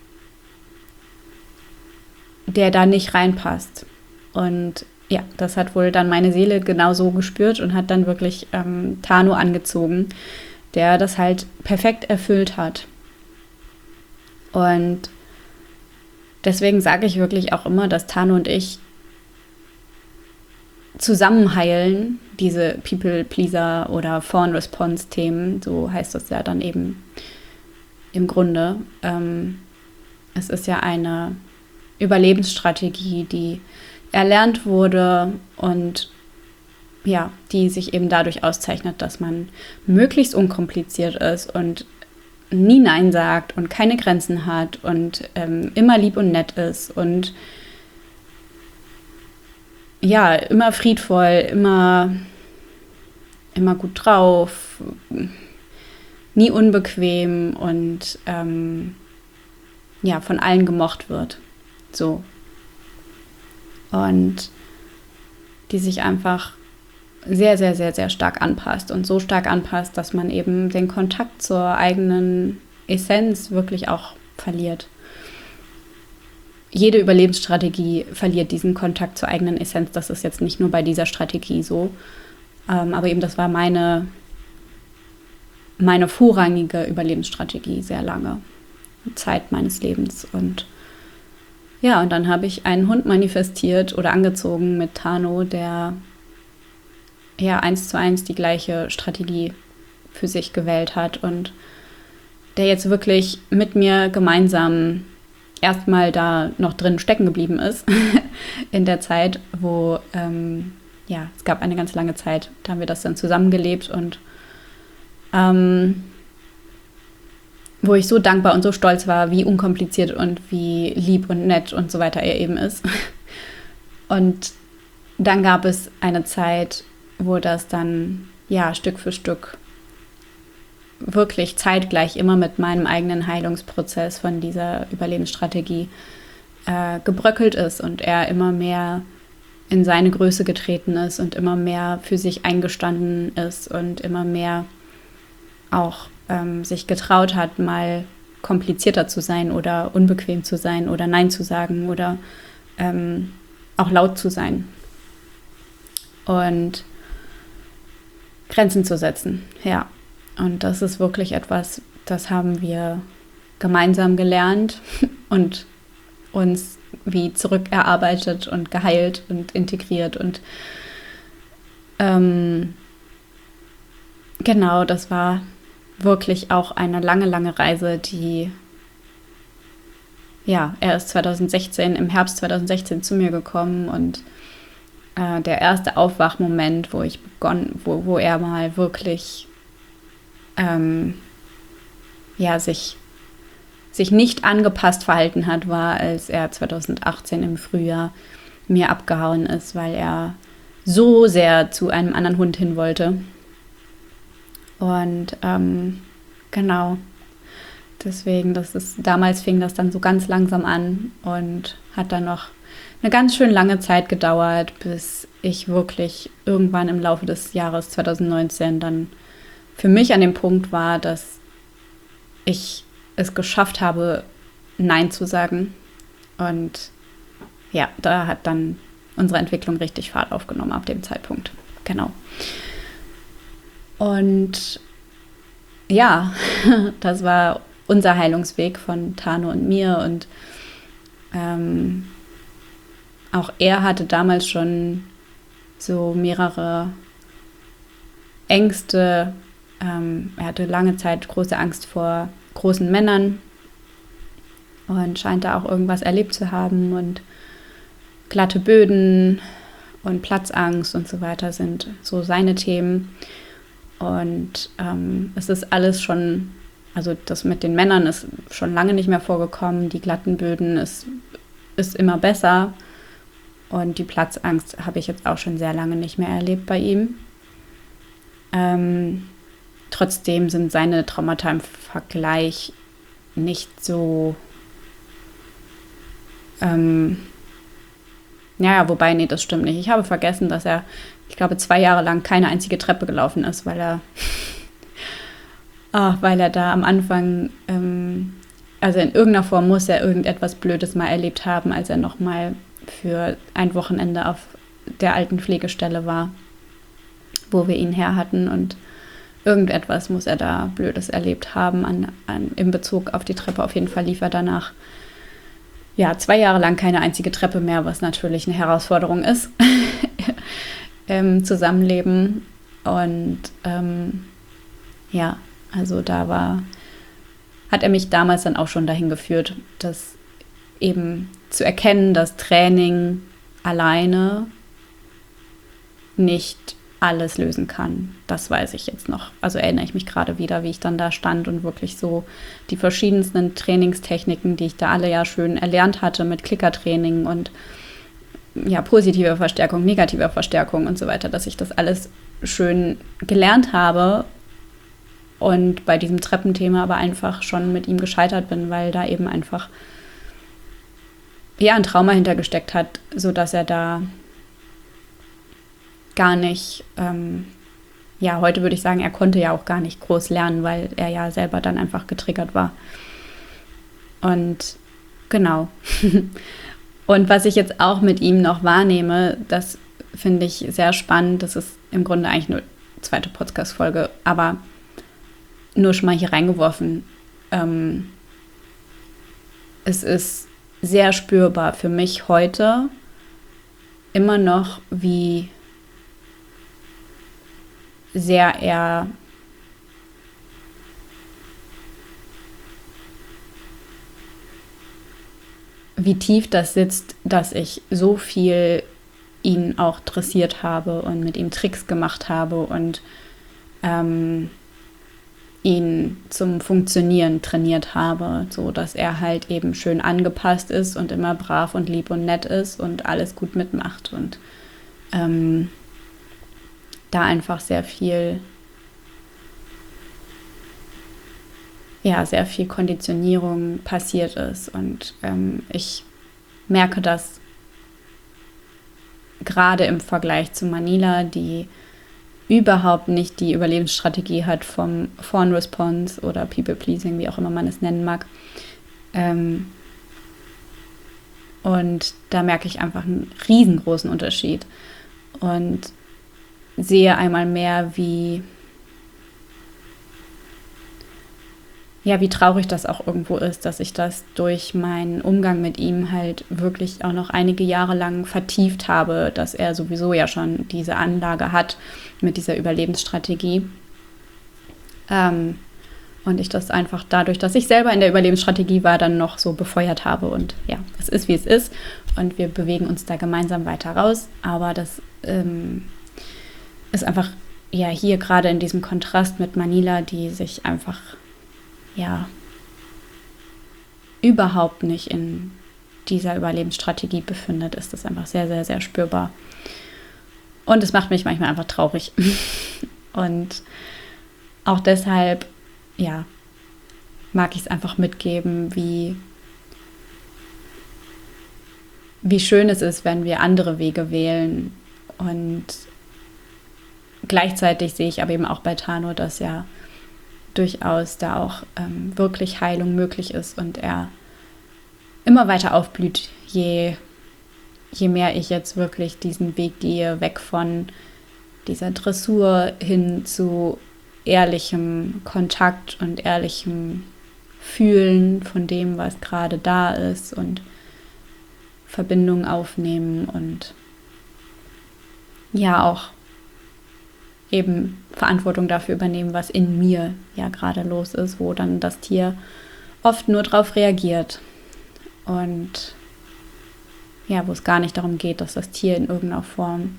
der da nicht reinpasst. Und ja, das hat wohl dann meine Seele genauso gespürt und hat dann wirklich ähm, Tano angezogen, der das halt perfekt erfüllt hat. Und deswegen sage ich wirklich auch immer, dass Tano und ich zusammen heilen, diese People-Pleaser- oder Fawn-Response-Themen, so heißt das ja dann eben im Grunde. Ähm, es ist ja eine Überlebensstrategie, die erlernt wurde und ja, die sich eben dadurch auszeichnet, dass man möglichst unkompliziert ist und nie Nein sagt und keine Grenzen hat und ähm, immer lieb und nett ist und ja, immer friedvoll, immer, immer gut drauf, nie unbequem und ähm, ja, von allen gemocht wird. So. Und die sich einfach sehr, sehr, sehr, sehr stark anpasst und so stark anpasst, dass man eben den Kontakt zur eigenen Essenz wirklich auch verliert. Jede Überlebensstrategie verliert diesen Kontakt zur eigenen Essenz. Das ist jetzt nicht nur bei dieser Strategie so. Ähm, aber eben das war meine, meine vorrangige Überlebensstrategie sehr lange Zeit meines Lebens. Und ja, und dann habe ich einen Hund manifestiert oder angezogen mit Tano, der ja eins zu eins die gleiche Strategie für sich gewählt hat und der jetzt wirklich mit mir gemeinsam erstmal da noch drin stecken geblieben ist in der Zeit, wo, ähm, ja, es gab eine ganz lange Zeit, da haben wir das dann zusammengelebt und ähm, wo ich so dankbar und so stolz war, wie unkompliziert und wie lieb und nett und so weiter er eben ist. Und dann gab es eine Zeit, wo das dann, ja, Stück für Stück wirklich zeitgleich immer mit meinem eigenen Heilungsprozess von dieser Überlebensstrategie äh, gebröckelt ist und er immer mehr in seine Größe getreten ist und immer mehr für sich eingestanden ist und immer mehr auch ähm, sich getraut hat, mal komplizierter zu sein oder unbequem zu sein oder Nein zu sagen oder ähm, auch laut zu sein und Grenzen zu setzen. Ja, und das ist wirklich etwas, das haben wir gemeinsam gelernt und uns wie zurückerarbeitet und geheilt und integriert und ähm, genau, das war wirklich auch eine lange, lange Reise, die, ja, er ist zwanzig sechzehn, im Herbst zwanzig sechzehn zu mir gekommen und äh, der erste Aufwachmoment, wo ich begonnen, wo, wo er mal wirklich, ähm, ja, sich, sich nicht angepasst verhalten hat, war, als er zwanzig achtzehn im Frühjahr mir abgehauen ist, weil er so sehr zu einem anderen Hund hin wollte. Und ähm, genau, deswegen, das ist, damals fing das dann so ganz langsam an und hat dann noch eine ganz schön lange Zeit gedauert, bis ich wirklich irgendwann im Laufe des Jahres zwanzig neunzehn dann für mich an dem Punkt war, dass ich es geschafft habe, Nein zu sagen. Und ja, da hat dann unsere Entwicklung richtig Fahrt aufgenommen ab dem Zeitpunkt. Genau. Und ja, das war unser Heilungsweg von Tano und mir. Und ähm, auch er hatte damals schon so mehrere Ängste. Ähm, er hatte lange Zeit große Angst vor großen Männern und scheint da auch irgendwas erlebt zu haben. Und glatte Böden und Platzangst und so weiter sind so seine Themen. Und ähm, es ist alles schon, also das mit den Männern ist schon lange nicht mehr vorgekommen. Die glatten Böden ist, ist immer besser. Und die Platzangst habe ich jetzt auch schon sehr lange nicht mehr erlebt bei ihm. Ähm, trotzdem sind seine Traumata im Vergleich nicht so, ähm, ja, wobei, nee, das stimmt nicht. Ich habe vergessen, dass er, ich glaube, zwei Jahre lang keine einzige Treppe gelaufen ist, weil er, ach, weil er da am Anfang, ähm, also in irgendeiner Form muss er irgendetwas Blödes mal erlebt haben, als er noch mal für ein Wochenende auf der alten Pflegestelle war, wo wir ihn her hatten, und irgendetwas muss er da Blödes erlebt haben an, an, in Bezug auf die Treppe. Auf jeden Fall lief er danach ja zwei Jahre lang keine einzige Treppe mehr, was natürlich eine Herausforderung ist im Zusammenleben. Und ähm, ja, also da war, hat er mich damals dann auch schon dahin geführt, dass eben zu erkennen, dass Training alleine nicht alles lösen kann. Das weiß ich jetzt noch. Also erinnere ich mich gerade wieder, wie ich dann da stand und wirklich so die verschiedensten Trainingstechniken, die ich da alle ja schön erlernt hatte mit Klickertraining und ja, positive Verstärkung, negative Verstärkung und so weiter, dass ich das alles schön gelernt habe und bei diesem Treppenthema aber einfach schon mit ihm gescheitert bin, weil da eben einfach ja ein Trauma hintergesteckt hat, sodass er da gar nicht, ähm, ja, heute würde ich sagen, er konnte ja auch gar nicht groß lernen, weil er ja selber dann einfach getriggert war. Und genau. Und was ich jetzt auch mit ihm noch wahrnehme, das finde ich sehr spannend, das ist im Grunde eigentlich nur die zweite Podcast-Folge, aber nur schon mal hier reingeworfen. Ähm, es ist sehr spürbar für mich heute immer noch, wie sehr er wie tief das sitzt, dass ich so viel ihn auch dressiert habe und mit ihm Tricks gemacht habe und ähm, ihn zum Funktionieren trainiert habe, so dass er halt eben schön angepasst ist und immer brav und lieb und nett ist und alles gut mitmacht und ähm, da einfach sehr viel ja, sehr viel Konditionierung passiert ist. Und ähm, ich merke das gerade im Vergleich zu Manila, die überhaupt nicht die Überlebensstrategie hat vom Fawn Response oder People Pleasing, wie auch immer man es nennen mag. Ähm, und da merke ich einfach einen riesengroßen Unterschied und sehe einmal mehr, wie ja, wie traurig das auch irgendwo ist, dass ich das durch meinen Umgang mit ihm halt wirklich auch noch einige Jahre lang vertieft habe, dass er sowieso ja schon diese Anlage hat mit dieser Überlebensstrategie. Ähm, und ich das einfach dadurch, dass ich selber in der Überlebensstrategie war, dann noch so befeuert habe. Und ja, es ist, wie es ist. Und wir bewegen uns da gemeinsam weiter raus. Aber das ähm, ist einfach, ja, hier gerade in diesem Kontrast mit Manila, die sich einfach ja, überhaupt nicht in dieser Überlebensstrategie befindet, ist das einfach sehr, sehr, sehr spürbar. Und es macht mich manchmal einfach traurig. Und auch deshalb, ja, mag ich es einfach mitgeben, wie, wie schön es ist, wenn wir andere Wege wählen. Und gleichzeitig sehe ich aber eben auch bei Tano, dass ja durchaus da auch ähm, wirklich Heilung möglich ist und er immer weiter aufblüht, je, je mehr ich jetzt wirklich diesen Weg gehe, weg von dieser Dressur hin zu ehrlichem Kontakt und ehrlichem Fühlen von dem, was gerade da ist und Verbindung aufnehmen und ja auch eben Verantwortung dafür übernehmen, was in mir ja gerade los ist, wo dann das Tier oft nur drauf reagiert und ja, wo es gar nicht darum geht, dass das Tier in irgendeiner Form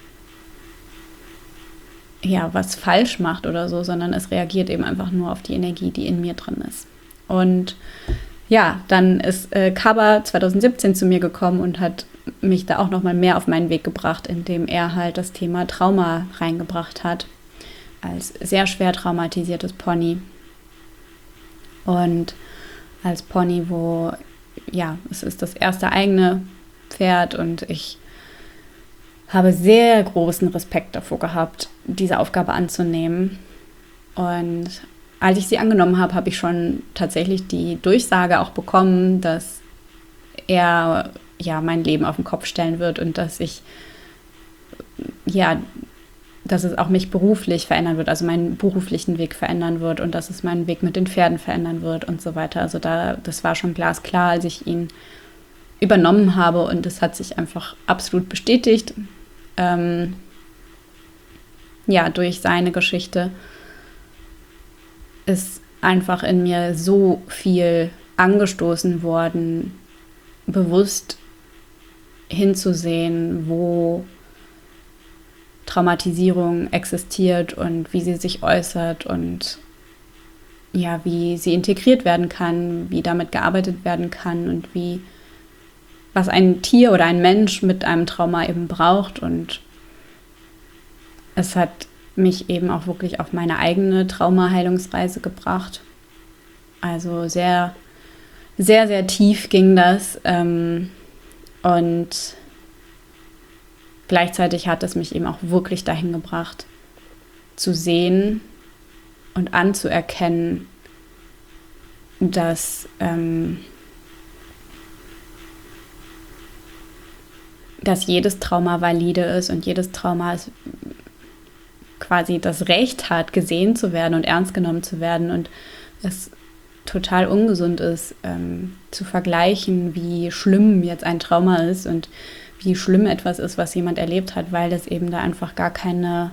ja, was falsch macht oder so, sondern es reagiert eben einfach nur auf die Energie, die in mir drin ist. Und ja, dann ist äh, Kaba zwanzig siebzehn zu mir gekommen und hat mich da auch nochmal mehr auf meinen Weg gebracht, indem er halt das Thema Trauma reingebracht hat, als sehr schwer traumatisiertes Pony. Und als Pony, wo, ja, es ist das erste eigene Pferd und ich habe sehr großen Respekt davor gehabt, diese Aufgabe anzunehmen. Und als ich sie angenommen habe, habe ich schon tatsächlich die Durchsage auch bekommen, dass er ja mein Leben auf den Kopf stellen wird und dass ich ja, dass es auch mich beruflich verändern wird, also meinen beruflichen Weg verändern wird und dass es meinen Weg mit den Pferden verändern wird und so weiter. Also da, das war schon glasklar, als ich ihn übernommen habe und es hat sich einfach absolut bestätigt. Ähm, ja, durch seine Geschichte ist einfach in mir so viel angestoßen worden, bewusst hinzusehen, wo Traumatisierung existiert und wie sie sich äußert und ja, wie sie integriert werden kann, wie damit gearbeitet werden kann und wie was ein Tier oder ein Mensch mit einem Trauma eben braucht. Und es hat mich eben auch wirklich auf meine eigene Traumaheilungsreise gebracht. Also sehr, sehr, sehr tief ging das. Ähm, und gleichzeitig hat es mich eben auch wirklich dahin gebracht, zu sehen und anzuerkennen, dass ähm, dass jedes Trauma valide ist und jedes Trauma ist, quasi das Recht hat, gesehen zu werden und ernst genommen zu werden und es total ungesund ist, ähm, zu vergleichen, wie schlimm jetzt ein Trauma ist und wie schlimm etwas ist, was jemand erlebt hat, weil das eben da einfach gar keine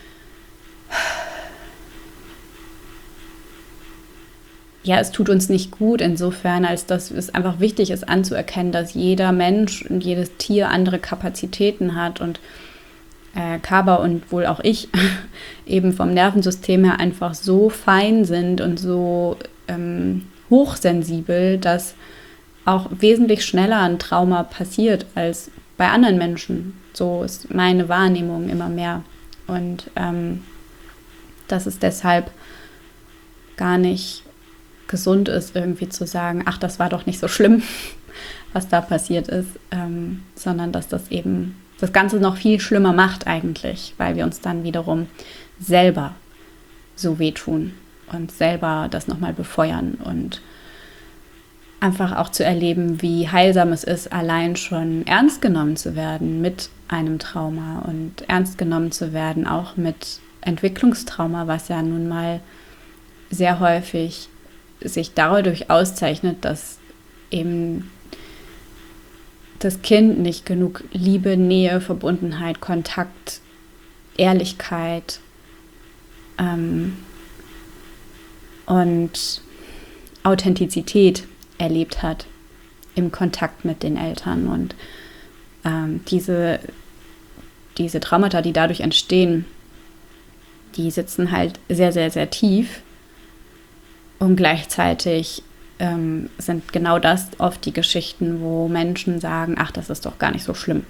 ja, es tut uns nicht gut insofern, als dass es einfach wichtig ist anzuerkennen, dass jeder Mensch und jedes Tier andere Kapazitäten hat und äh, Kaba und wohl auch ich eben vom Nervensystem her einfach so fein sind und so ähm, hochsensibel, dass auch wesentlich schneller ein Trauma passiert als bei anderen Menschen. So ist meine Wahrnehmung immer mehr. Und ähm, dass es deshalb gar nicht gesund ist, irgendwie zu sagen, ach, das war doch nicht so schlimm, was da passiert ist, ähm, sondern dass das eben das Ganze noch viel schlimmer macht eigentlich, weil wir uns dann wiederum selber so wehtun und selber das nochmal befeuern und einfach auch zu erleben, wie heilsam es ist, allein schon ernst genommen zu werden mit einem Trauma und ernst genommen zu werden, auch mit Entwicklungstrauma, was ja nun mal sehr häufig sich dadurch auszeichnet, dass eben das Kind nicht genug Liebe, Nähe, Verbundenheit, Kontakt, Ehrlichkeit ähm, und Authentizität erlebt hat im Kontakt mit den Eltern. Und ähm, diese, diese Traumata, die dadurch entstehen, die sitzen halt sehr, sehr, sehr tief. Und gleichzeitig ähm, sind genau das oft die Geschichten, wo Menschen sagen, ach, das ist doch gar nicht so schlimm.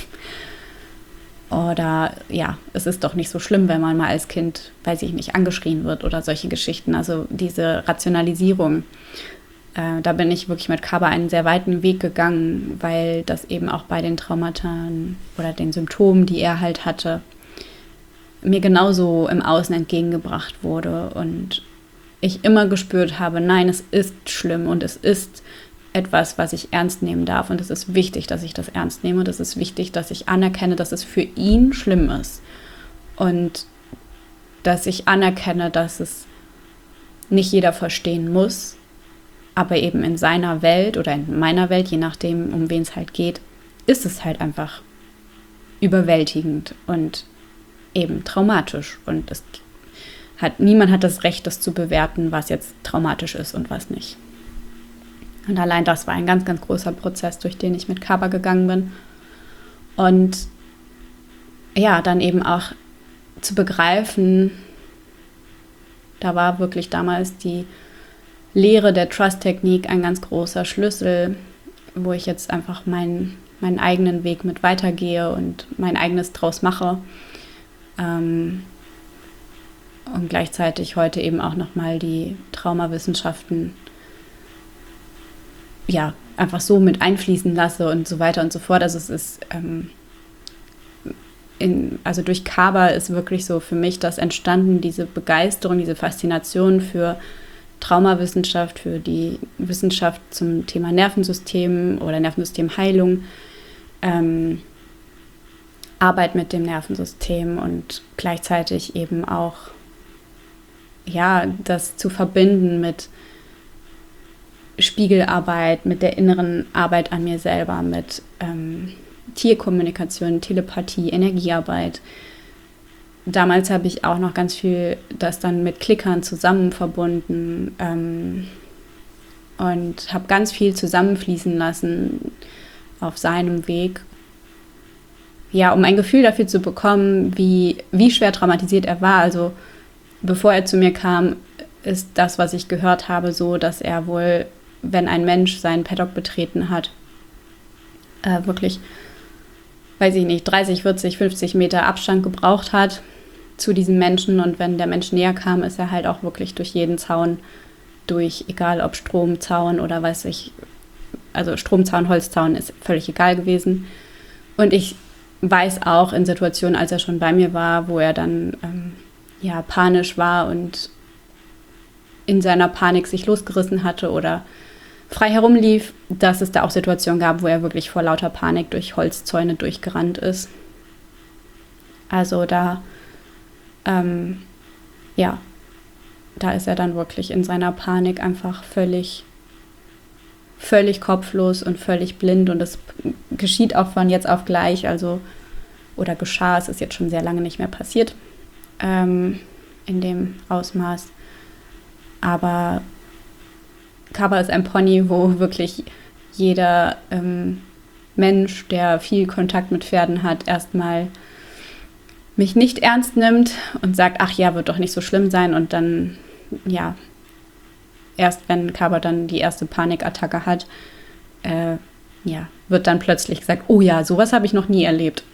Oder ja, es ist doch nicht so schlimm, wenn man mal als Kind, weiß ich nicht, angeschrien wird oder solche Geschichten. Also diese Rationalisierung, äh, da bin ich wirklich mit Kaba einen sehr weiten Weg gegangen, weil das eben auch bei den Traumata oder den Symptomen, die er halt hatte, mir genauso im Außen entgegengebracht wurde und ich immer gespürt habe, nein, es ist schlimm und es ist etwas, was ich ernst nehmen darf und es ist wichtig, dass ich das ernst nehme und es ist wichtig, dass ich anerkenne, dass es für ihn schlimm ist und dass ich anerkenne, dass es nicht jeder verstehen muss, aber eben in seiner Welt oder in meiner Welt, je nachdem, um wen es halt geht, ist es halt einfach überwältigend und eben traumatisch und es hat, niemand hat das Recht, das zu bewerten, was jetzt traumatisch ist und was nicht. Und allein das war ein ganz, ganz großer Prozess, durch den ich mit Kaba gegangen bin. Und ja, dann eben auch zu begreifen, da war wirklich damals die Lehre der Trust-Technik ein ganz großer Schlüssel, wo ich jetzt einfach meinen, meinen eigenen Weg mit weitergehe und mein eigenes draus mache. Ähm, und gleichzeitig heute eben auch nochmal die Traumawissenschaften ja, einfach so mit einfließen lasse und so weiter und so fort. Also es ist, ähm, in, also durch Kaba ist wirklich so für mich das entstanden, diese Begeisterung, diese Faszination für Traumawissenschaft, für die Wissenschaft zum Thema Nervensystem oder Nervensystemheilung, ähm, Arbeit mit dem Nervensystem und gleichzeitig eben auch ja, das zu verbinden mit Spiegelarbeit, mit der inneren Arbeit an mir selber, mit ähm, Tierkommunikation, Telepathie, Energiearbeit. Damals habe ich auch noch ganz viel das dann mit Klickern zusammen verbunden ähm, und habe ganz viel zusammenfließen lassen auf seinem Weg. Ja, um ein Gefühl dafür zu bekommen, wie, wie schwer traumatisiert er war. Also bevor er zu mir kam, ist das, was ich gehört habe, so, dass er wohl, wenn ein Mensch seinen Paddock betreten hat, äh, wirklich, weiß ich nicht, dreißig, vierzig, fünfzig Meter Abstand gebraucht hat zu diesem Menschen. Und wenn der Mensch näher kam, ist er halt auch wirklich durch jeden Zaun durch, egal ob Stromzaun oder weiß ich, also Stromzaun, Holzzaun ist völlig egal gewesen. Und ich weiß auch in Situationen, als er schon bei mir war, wo er dann ähm, ja, panisch war und in seiner Panik sich losgerissen hatte oder frei herumlief, dass es da auch Situationen gab, wo er wirklich vor lauter Panik durch Holzzäune durchgerannt ist. Also da, ähm, ja, da ist er dann wirklich in seiner Panik einfach völlig, völlig kopflos und völlig blind und das geschieht auch von jetzt auf gleich, also, oder geschah, es ist jetzt schon sehr lange nicht mehr passiert. Ähm, in dem Ausmaß. Aber Kaba ist ein Pony, wo wirklich jeder ähm, Mensch, der viel Kontakt mit Pferden hat, erstmal mich nicht ernst nimmt und sagt, ach ja, wird doch nicht so schlimm sein. Und dann, ja, erst wenn Kaba dann die erste Panikattacke hat, äh, ja, wird dann plötzlich gesagt, oh ja, sowas habe ich noch nie erlebt.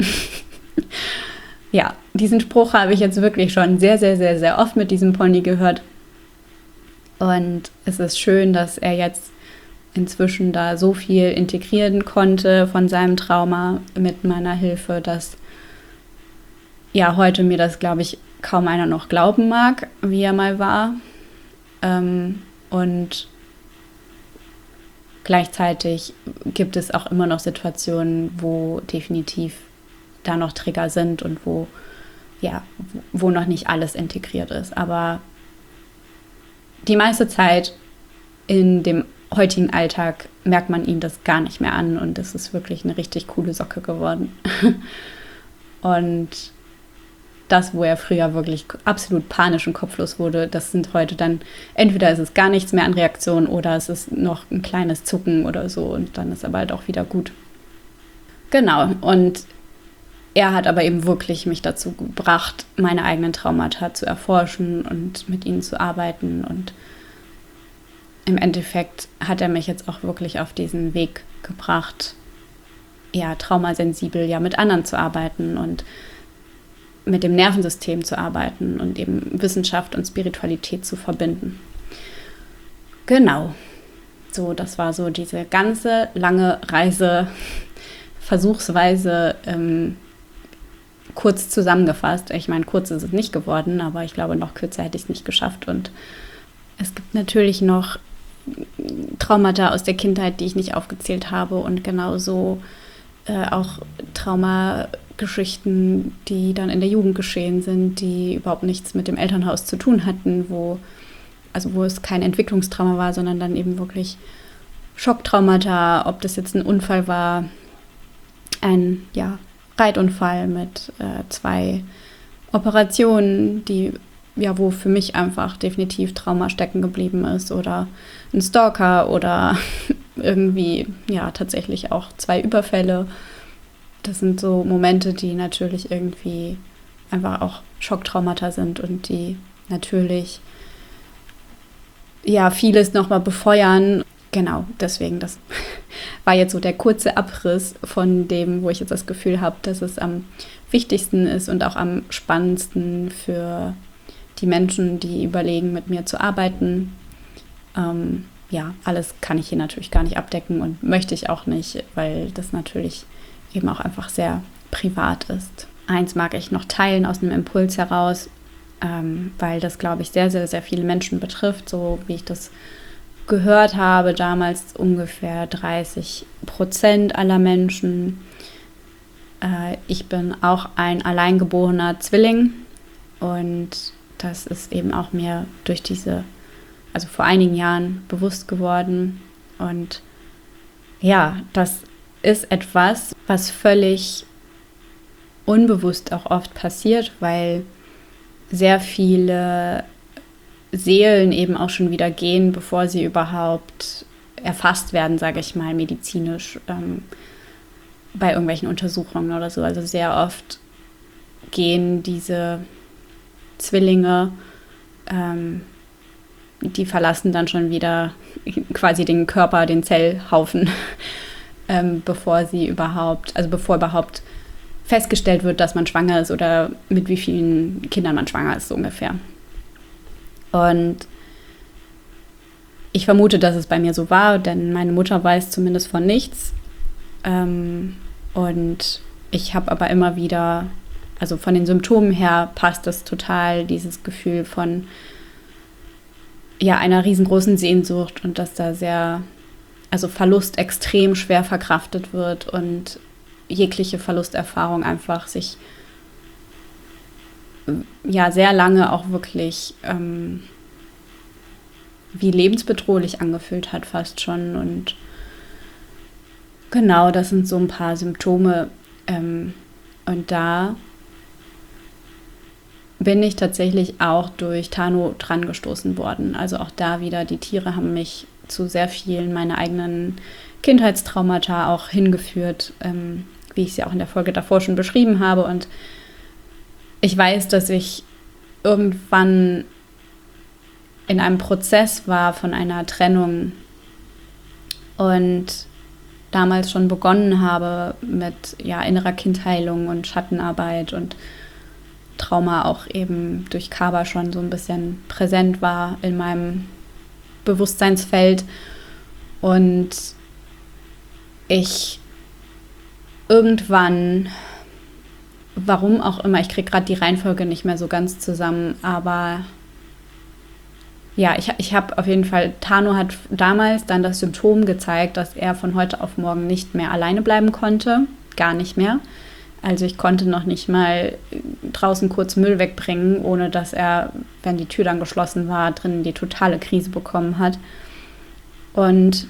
Ja, diesen Spruch habe ich jetzt wirklich schon sehr, sehr, sehr, sehr oft mit diesem Pony gehört. Und es ist schön, dass er jetzt inzwischen da so viel integrieren konnte von seinem Trauma mit meiner Hilfe, dass ja heute mir das, glaube ich, kaum einer noch glauben mag, wie er mal war. Ähm, und gleichzeitig gibt es auch immer noch Situationen, wo definitiv da noch Trigger sind und wo, ja, wo noch nicht alles integriert ist. Aber die meiste Zeit in dem heutigen Alltag merkt man ihm das gar nicht mehr an und es ist wirklich eine richtig coole Socke geworden. Und das, wo er früher wirklich absolut panisch und kopflos wurde, das sind heute dann, entweder ist es gar nichts mehr an Reaktion oder es ist noch ein kleines Zucken oder so und dann ist aber halt auch wieder gut. Genau, und er hat aber eben wirklich mich dazu gebracht, meine eigenen Traumata zu erforschen und mit ihnen zu arbeiten und im Endeffekt hat er mich jetzt auch wirklich auf diesen Weg gebracht, ja, traumasensibel ja mit anderen zu arbeiten und mit dem Nervensystem zu arbeiten und eben Wissenschaft und Spiritualität zu verbinden. Genau. So, das war so diese ganze lange Reise, versuchsweise ähm, kurz zusammengefasst. Ich meine, kurz ist es nicht geworden, aber ich glaube, noch kürzer hätte ich es nicht geschafft. Und es gibt natürlich noch Traumata aus der Kindheit, die ich nicht aufgezählt habe und genauso äh, auch Traumageschichten, die dann in der Jugend geschehen sind, die überhaupt nichts mit dem Elternhaus zu tun hatten, wo, also wo es kein Entwicklungstrauma war, sondern dann eben wirklich Schocktraumata, ob das jetzt ein Unfall war, ein ja, Reitunfall mit äh, zwei Operationen, die ja, wo für mich einfach definitiv Trauma stecken geblieben ist oder ein Stalker oder irgendwie, ja, tatsächlich auch zwei Überfälle. Das sind so Momente, die natürlich irgendwie einfach auch Schocktraumata sind und die natürlich, ja, vieles nochmal befeuern. Genau, deswegen, das war jetzt so der kurze Abriss von dem, wo ich jetzt das Gefühl habe, dass es am wichtigsten ist und auch am spannendsten für die Menschen, die überlegen, mit mir zu arbeiten. Ähm, ja, alles kann ich hier natürlich gar nicht abdecken und möchte ich auch nicht, weil das natürlich eben auch einfach sehr privat ist. Eins mag ich noch teilen aus einem Impuls heraus, ähm, weil das, glaube ich, sehr, sehr, sehr viele Menschen betrifft, so wie ich das gehört habe, damals ungefähr dreißig Prozent aller Menschen. Äh, ich bin auch ein alleingeborener Zwilling und das ist eben auch mir durch diese, also vor einigen Jahren bewusst geworden. Und ja, das ist etwas, was völlig unbewusst auch oft passiert, weil sehr viele Seelen eben auch schon wieder gehen, bevor sie überhaupt erfasst werden, sage ich mal, medizinisch ähm, bei irgendwelchen Untersuchungen oder so. Also sehr oft gehen diese Zwillinge, ähm, die verlassen dann schon wieder quasi den Körper, den Zellhaufen, ähm, bevor sie überhaupt, also bevor überhaupt festgestellt wird, dass man schwanger ist oder mit wie vielen Kindern man schwanger ist, so ungefähr. Und ich vermute, dass es bei mir so war, denn meine Mutter weiß zumindest von nichts. Ähm, und ich habe aber immer wieder, also von den Symptomen her passt das total, dieses Gefühl von ja, einer riesengroßen Sehnsucht und dass da sehr, also Verlust extrem schwer verkraftet wird und jegliche Verlusterfahrung einfach sich ja sehr lange auch wirklich ähm, wie lebensbedrohlich angefühlt hat fast schon. Und genau, das sind so ein paar Symptome. Ähm, und da bin ich tatsächlich auch durch Tano dran gestoßen worden. Also auch da wieder, die Tiere haben mich zu sehr vielen meiner eigenen Kindheitstraumata auch hingeführt, ähm, wie ich es ja auch in der Folge davor schon beschrieben habe. Und ich weiß, dass ich irgendwann in einem Prozess war von einer Trennung und damals schon begonnen habe mit ja, innerer Kindheilung und Schattenarbeit und Trauma auch eben durch Kaba schon so ein bisschen präsent war in meinem Bewusstseinsfeld und ich irgendwann, warum auch immer, ich kriege gerade die Reihenfolge nicht mehr so ganz zusammen, aber ja, ich, ich habe auf jeden Fall, Tano hat damals dann das Symptom gezeigt, dass er von heute auf morgen nicht mehr alleine bleiben konnte, gar nicht mehr. Also ich konnte noch nicht mal draußen kurz Müll wegbringen, ohne dass er, wenn die Tür dann geschlossen war, drinnen die totale Krise bekommen hat. Und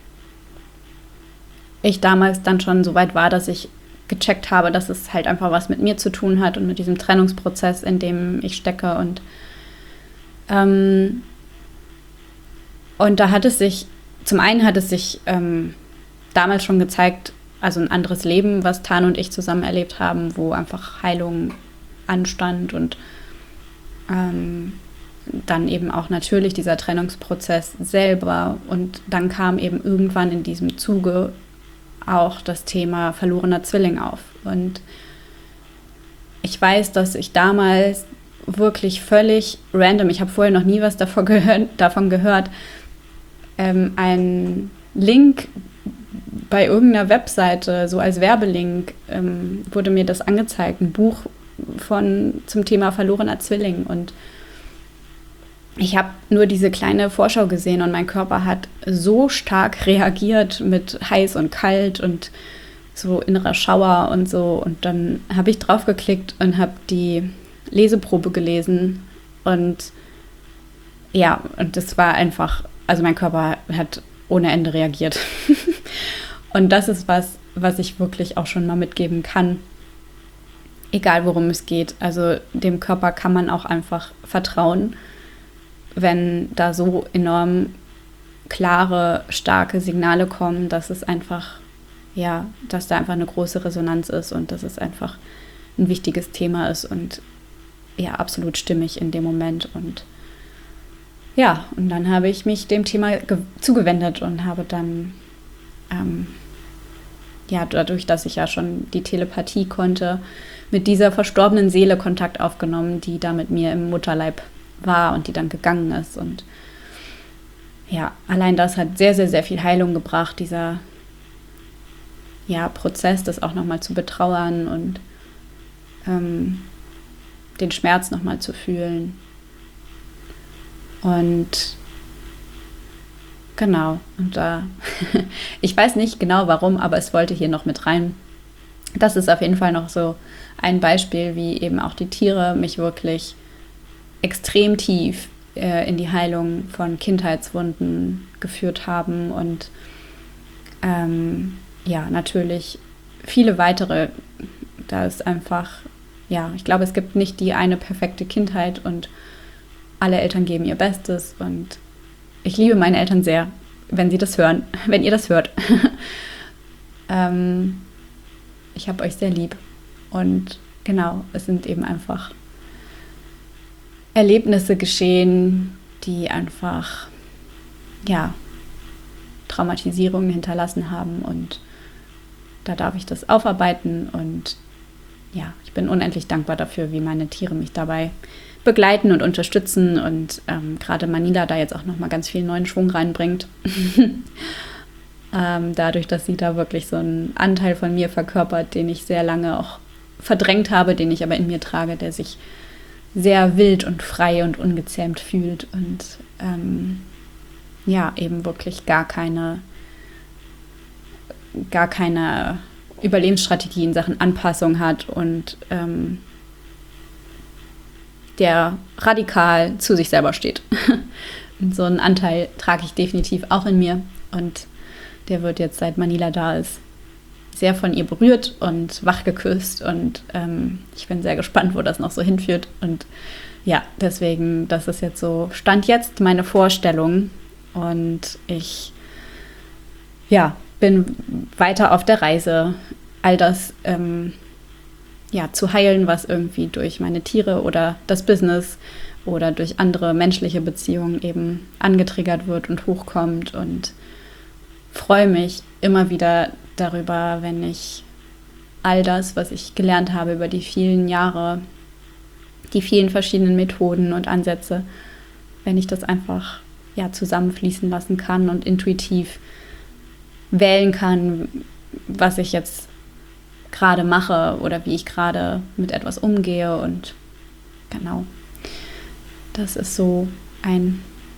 ich damals dann schon so weit war, dass ich gecheckt habe, dass es halt einfach was mit mir zu tun hat und mit diesem Trennungsprozess, in dem ich stecke. Und ähm, Und da hat es sich, zum einen hat es sich ähm, damals schon gezeigt, also ein anderes Leben, was Tano und ich zusammen erlebt haben, wo einfach Heilung anstand und ähm, dann eben auch natürlich dieser Trennungsprozess selber. Und dann kam eben irgendwann in diesem Zuge auch das Thema verlorener Zwilling auf. Und ich weiß, dass ich damals wirklich völlig random, ich habe vorher noch nie was davon gehört, davon gehört, ähm, ein Link bei irgendeiner Webseite, so als Werbelink, ähm, wurde mir das angezeigt, ein Buch von zum Thema verlorener Zwilling. Und ich habe nur diese kleine Vorschau gesehen und mein Körper hat so stark reagiert mit heiß und kalt und so innerer Schauer und so. Und dann habe ich drauf geklickt und habe die Leseprobe gelesen. Und ja, und das war einfach, also mein Körper hat ohne Ende reagiert. Und das ist was, was ich wirklich auch schon mal mitgeben kann. Egal, worum es geht. Also dem Körper kann man auch einfach vertrauen, wenn da so enorm klare, starke Signale kommen, dass es einfach, ja, dass da einfach eine große Resonanz ist und dass es einfach ein wichtiges Thema ist und ja, absolut stimmig in dem Moment. Und ja, und dann habe ich mich dem Thema ge- zugewendet und habe dann, ähm, ja, dadurch, dass ich ja schon die Telepathie konnte, mit dieser verstorbenen Seele Kontakt aufgenommen, die da mit mir im Mutterleib war und die dann gegangen ist. Und ja, allein das hat sehr, sehr, sehr viel Heilung gebracht, dieser ja, Prozess, das auch nochmal zu betrauern und ähm, den Schmerz nochmal zu fühlen. Und genau, und da, ich weiß nicht genau warum, aber es wollte hier noch mit rein. Das ist auf jeden Fall noch so ein Beispiel, wie eben auch die Tiere mich wirklich extrem tief äh, in die Heilung von Kindheitswunden geführt haben und ähm, ja, natürlich viele weitere. Da ist einfach, ja, ich glaube, es gibt nicht die eine perfekte Kindheit und alle Eltern geben ihr Bestes und ich liebe meine Eltern sehr, wenn sie das hören, wenn ihr das hört. ähm, ich habe euch sehr lieb und genau, es sind eben einfach Erlebnisse geschehen, die einfach, ja, Traumatisierungen hinterlassen haben und da darf ich das aufarbeiten und ja, ich bin unendlich dankbar dafür, wie meine Tiere mich dabei begleiten und unterstützen und ähm, gerade Manila da jetzt auch nochmal ganz viel neuen Schwung reinbringt. ähm, dadurch, dass sie da wirklich so einen Anteil von mir verkörpert, den ich sehr lange auch verdrängt habe, den ich aber in mir trage, der sich sehr wild und frei und ungezähmt fühlt und ähm, ja, eben wirklich gar keine gar keine Überlebensstrategie in Sachen Anpassung hat und ähm, der radikal zu sich selber steht. Und so einen Anteil trage ich definitiv auch in mir und der wird jetzt, seit Manila da ist, sehr von ihr berührt und wach geküsst und ähm, ich bin sehr gespannt, wo das noch so hinführt und ja, deswegen, das ist jetzt so, Stand jetzt meine Vorstellung und ich, ja, bin weiter auf der Reise, all das ähm, ja, zu heilen, was irgendwie durch meine Tiere oder das Business oder durch andere menschliche Beziehungen eben angetriggert wird und hochkommt und freue mich immer wieder darüber, wenn ich all das, was ich gelernt habe über die vielen Jahre, die vielen verschiedenen Methoden und Ansätze, wenn ich das einfach ja, zusammenfließen lassen kann und intuitiv wählen kann, was ich jetzt gerade mache oder wie ich gerade mit etwas umgehe. Und genau, das ist so ein,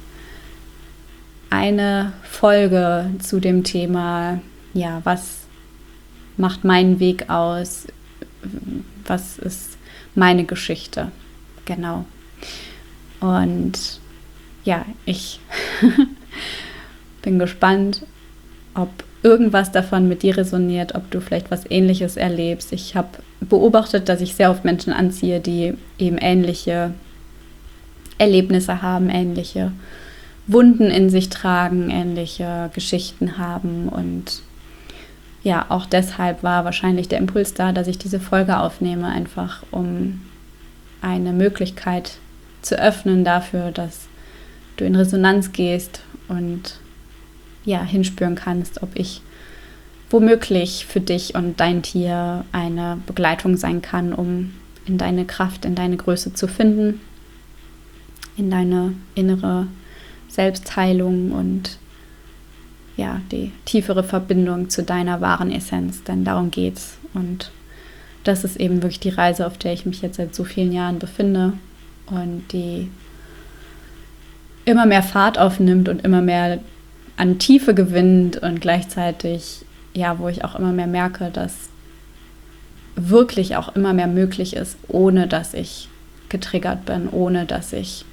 eine Folge zu dem Thema, ja, was macht meinen Weg aus, was ist meine Geschichte, genau. Und ja, ich bin gespannt, ob irgendwas davon mit dir resoniert, ob du vielleicht was Ähnliches erlebst. Ich habe beobachtet, dass ich sehr oft Menschen anziehe, die eben ähnliche Erlebnisse haben, ähnliche Wunden in sich tragen, ähnliche Geschichten haben. Und ja, auch deshalb war wahrscheinlich der Impuls da, dass ich diese Folge aufnehme, einfach um eine Möglichkeit zu öffnen dafür, dass du in Resonanz gehst und ja, hinspüren kannst, ob ich womöglich für dich und dein Tier eine Begleitung sein kann, um in deine Kraft, in deine Größe zu finden, in deine innere Selbstheilung und ja, die tiefere Verbindung zu deiner wahren Essenz, denn darum geht's. Und das ist eben wirklich die Reise, auf der ich mich jetzt seit so vielen Jahren befinde und die immer mehr Fahrt aufnimmt und immer mehr an Tiefe gewinnt und gleichzeitig, ja, wo ich auch immer mehr merke, dass wirklich auch immer mehr möglich ist, ohne dass ich getriggert bin, ohne dass ich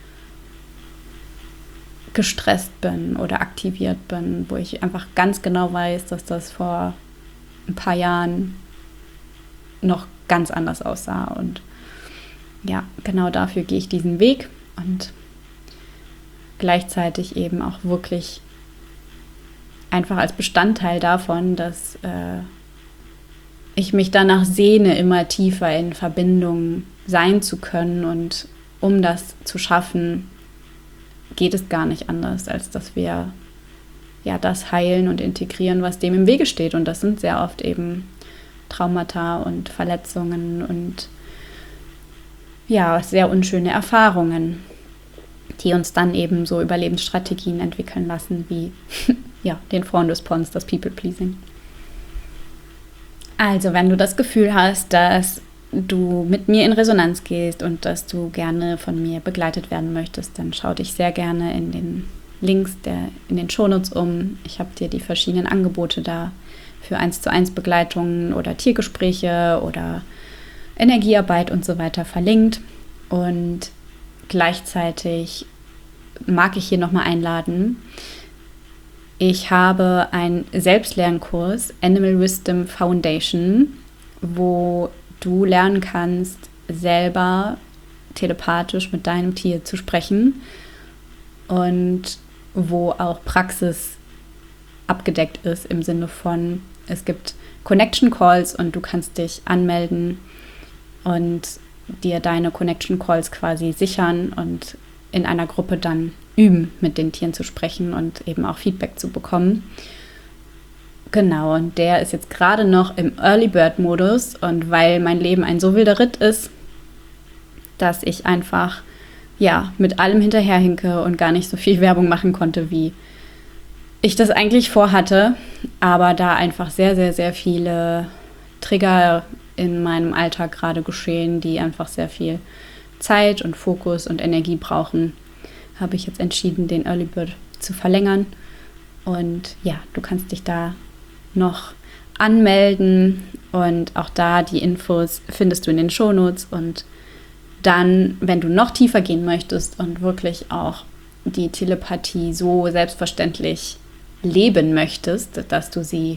gestresst bin oder aktiviert bin, wo ich einfach ganz genau weiß, dass das vor ein paar Jahren noch ganz anders aussah. Und ja, genau dafür gehe ich diesen Weg und gleichzeitig eben auch wirklich einfach als Bestandteil davon, dass äh, ich mich danach sehne, immer tiefer in Verbindung sein zu können. Und um das zu schaffen, geht es gar nicht anders, als dass wir ja das heilen und integrieren, was dem im Wege steht. Und das sind sehr oft eben Traumata und Verletzungen und ja, sehr unschöne Erfahrungen, die uns dann eben so Überlebensstrategien entwickeln lassen, wie ja, den Frauenresponse, das People-Pleasing. Also, wenn du das Gefühl hast, dass du mit mir in Resonanz gehst und dass du gerne von mir begleitet werden möchtest, dann schau dich sehr gerne in den Links der, in den Shownotes um. Ich habe dir die verschiedenen Angebote da für eins zu eins Begleitungen oder Tiergespräche oder Energiearbeit und so weiter verlinkt. Und gleichzeitig mag ich hier nochmal einladen. Ich habe einen Selbstlernkurs, Animal Wisdom Foundation, wo du lernen kannst, selber telepathisch mit deinem Tier zu sprechen und wo auch Praxis abgedeckt ist im Sinne von, es gibt Connection Calls und du kannst dich anmelden und dir deine Connection Calls quasi sichern und in einer Gruppe dann üben, mit den Tieren zu sprechen und eben auch Feedback zu bekommen. Genau, und der ist jetzt gerade noch im Early Bird Modus und weil mein Leben ein so wilder Ritt ist, dass ich einfach ja mit allem hinterherhinke und gar nicht so viel Werbung machen konnte, wie ich das eigentlich vorhatte, aber da einfach sehr, sehr, sehr viele Trigger in meinem Alltag gerade geschehen, die einfach sehr viel Zeit und Fokus und Energie brauchen, habe ich jetzt entschieden, den Early Bird zu verlängern. Und ja, du kannst dich da noch anmelden und auch da die Infos findest du in den Shownotes. Und dann, wenn du noch tiefer gehen möchtest und wirklich auch die Telepathie so selbstverständlich leben möchtest, dass du sie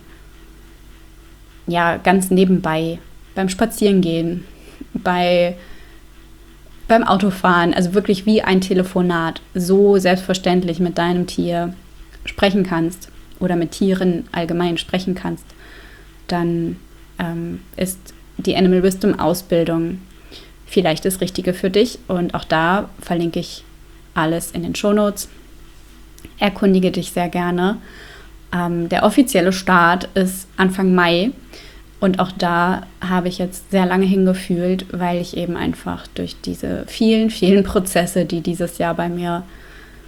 ja ganz nebenbei beim Spazierengehen, bei beim Autofahren, also wirklich wie ein Telefonat, so selbstverständlich mit deinem Tier sprechen kannst oder mit Tieren allgemein sprechen kannst, dann ähm, ist die Animal Wisdom Ausbildung vielleicht das Richtige für dich. Und auch da verlinke ich alles in den Shownotes. Erkundige dich sehr gerne. Ähm, der offizielle Start ist Anfang Mai. Und auch da habe ich jetzt sehr lange hingefühlt, weil ich eben einfach durch diese vielen, vielen Prozesse, die dieses Jahr bei mir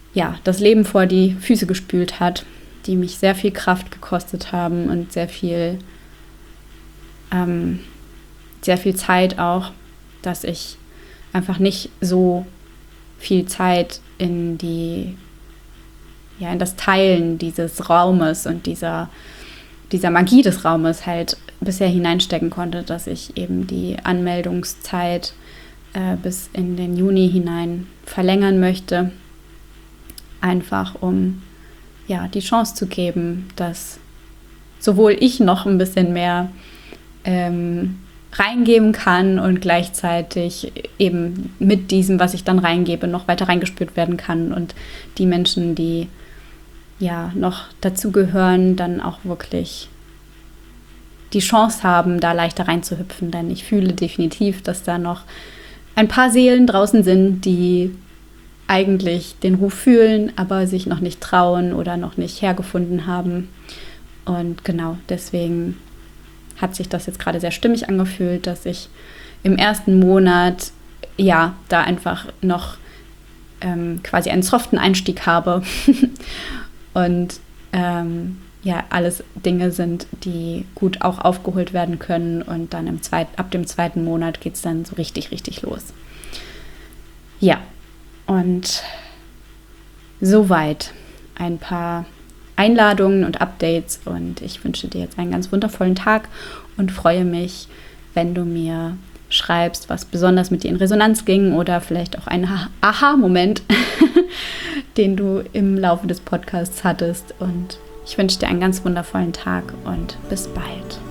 ja, das Leben vor die Füße gespült hat, die mich sehr viel Kraft gekostet haben und sehr viel, ähm, sehr viel Zeit auch, dass ich einfach nicht so viel Zeit in die, ja, in das Teilen dieses Raumes und dieser, dieser Magie des Raumes halt bisher hineinstecken konnte, dass ich eben die Anmeldungszeit äh, bis in den Juni hinein verlängern möchte. Einfach um ja, die Chance zu geben, dass sowohl ich noch ein bisschen mehr ähm, reingeben kann und gleichzeitig eben mit diesem, was ich dann reingebe, noch weiter reingespürt werden kann und die Menschen, die ja noch dazugehören, dann auch wirklich die Chance haben, da leichter reinzuhüpfen. Denn ich fühle definitiv, dass da noch ein paar Seelen draußen sind, die eigentlich den Ruf fühlen, aber sich noch nicht trauen oder noch nicht hergefunden haben. Und genau deswegen hat sich das jetzt gerade sehr stimmig angefühlt, dass ich im ersten Monat ja da einfach noch ähm, quasi einen soften Einstieg habe und ähm, ja alles Dinge sind, die gut auch aufgeholt werden können und dann im zweit, ab dem zweiten Monat geht es dann so richtig, richtig los. Ja. Und soweit ein paar Einladungen und Updates und ich wünsche dir jetzt einen ganz wundervollen Tag und freue mich, wenn du mir schreibst, was besonders mit dir in Resonanz ging oder vielleicht auch ein Aha-Moment, den du im Laufe des Podcasts hattest. Und ich wünsche dir einen ganz wundervollen Tag und bis bald.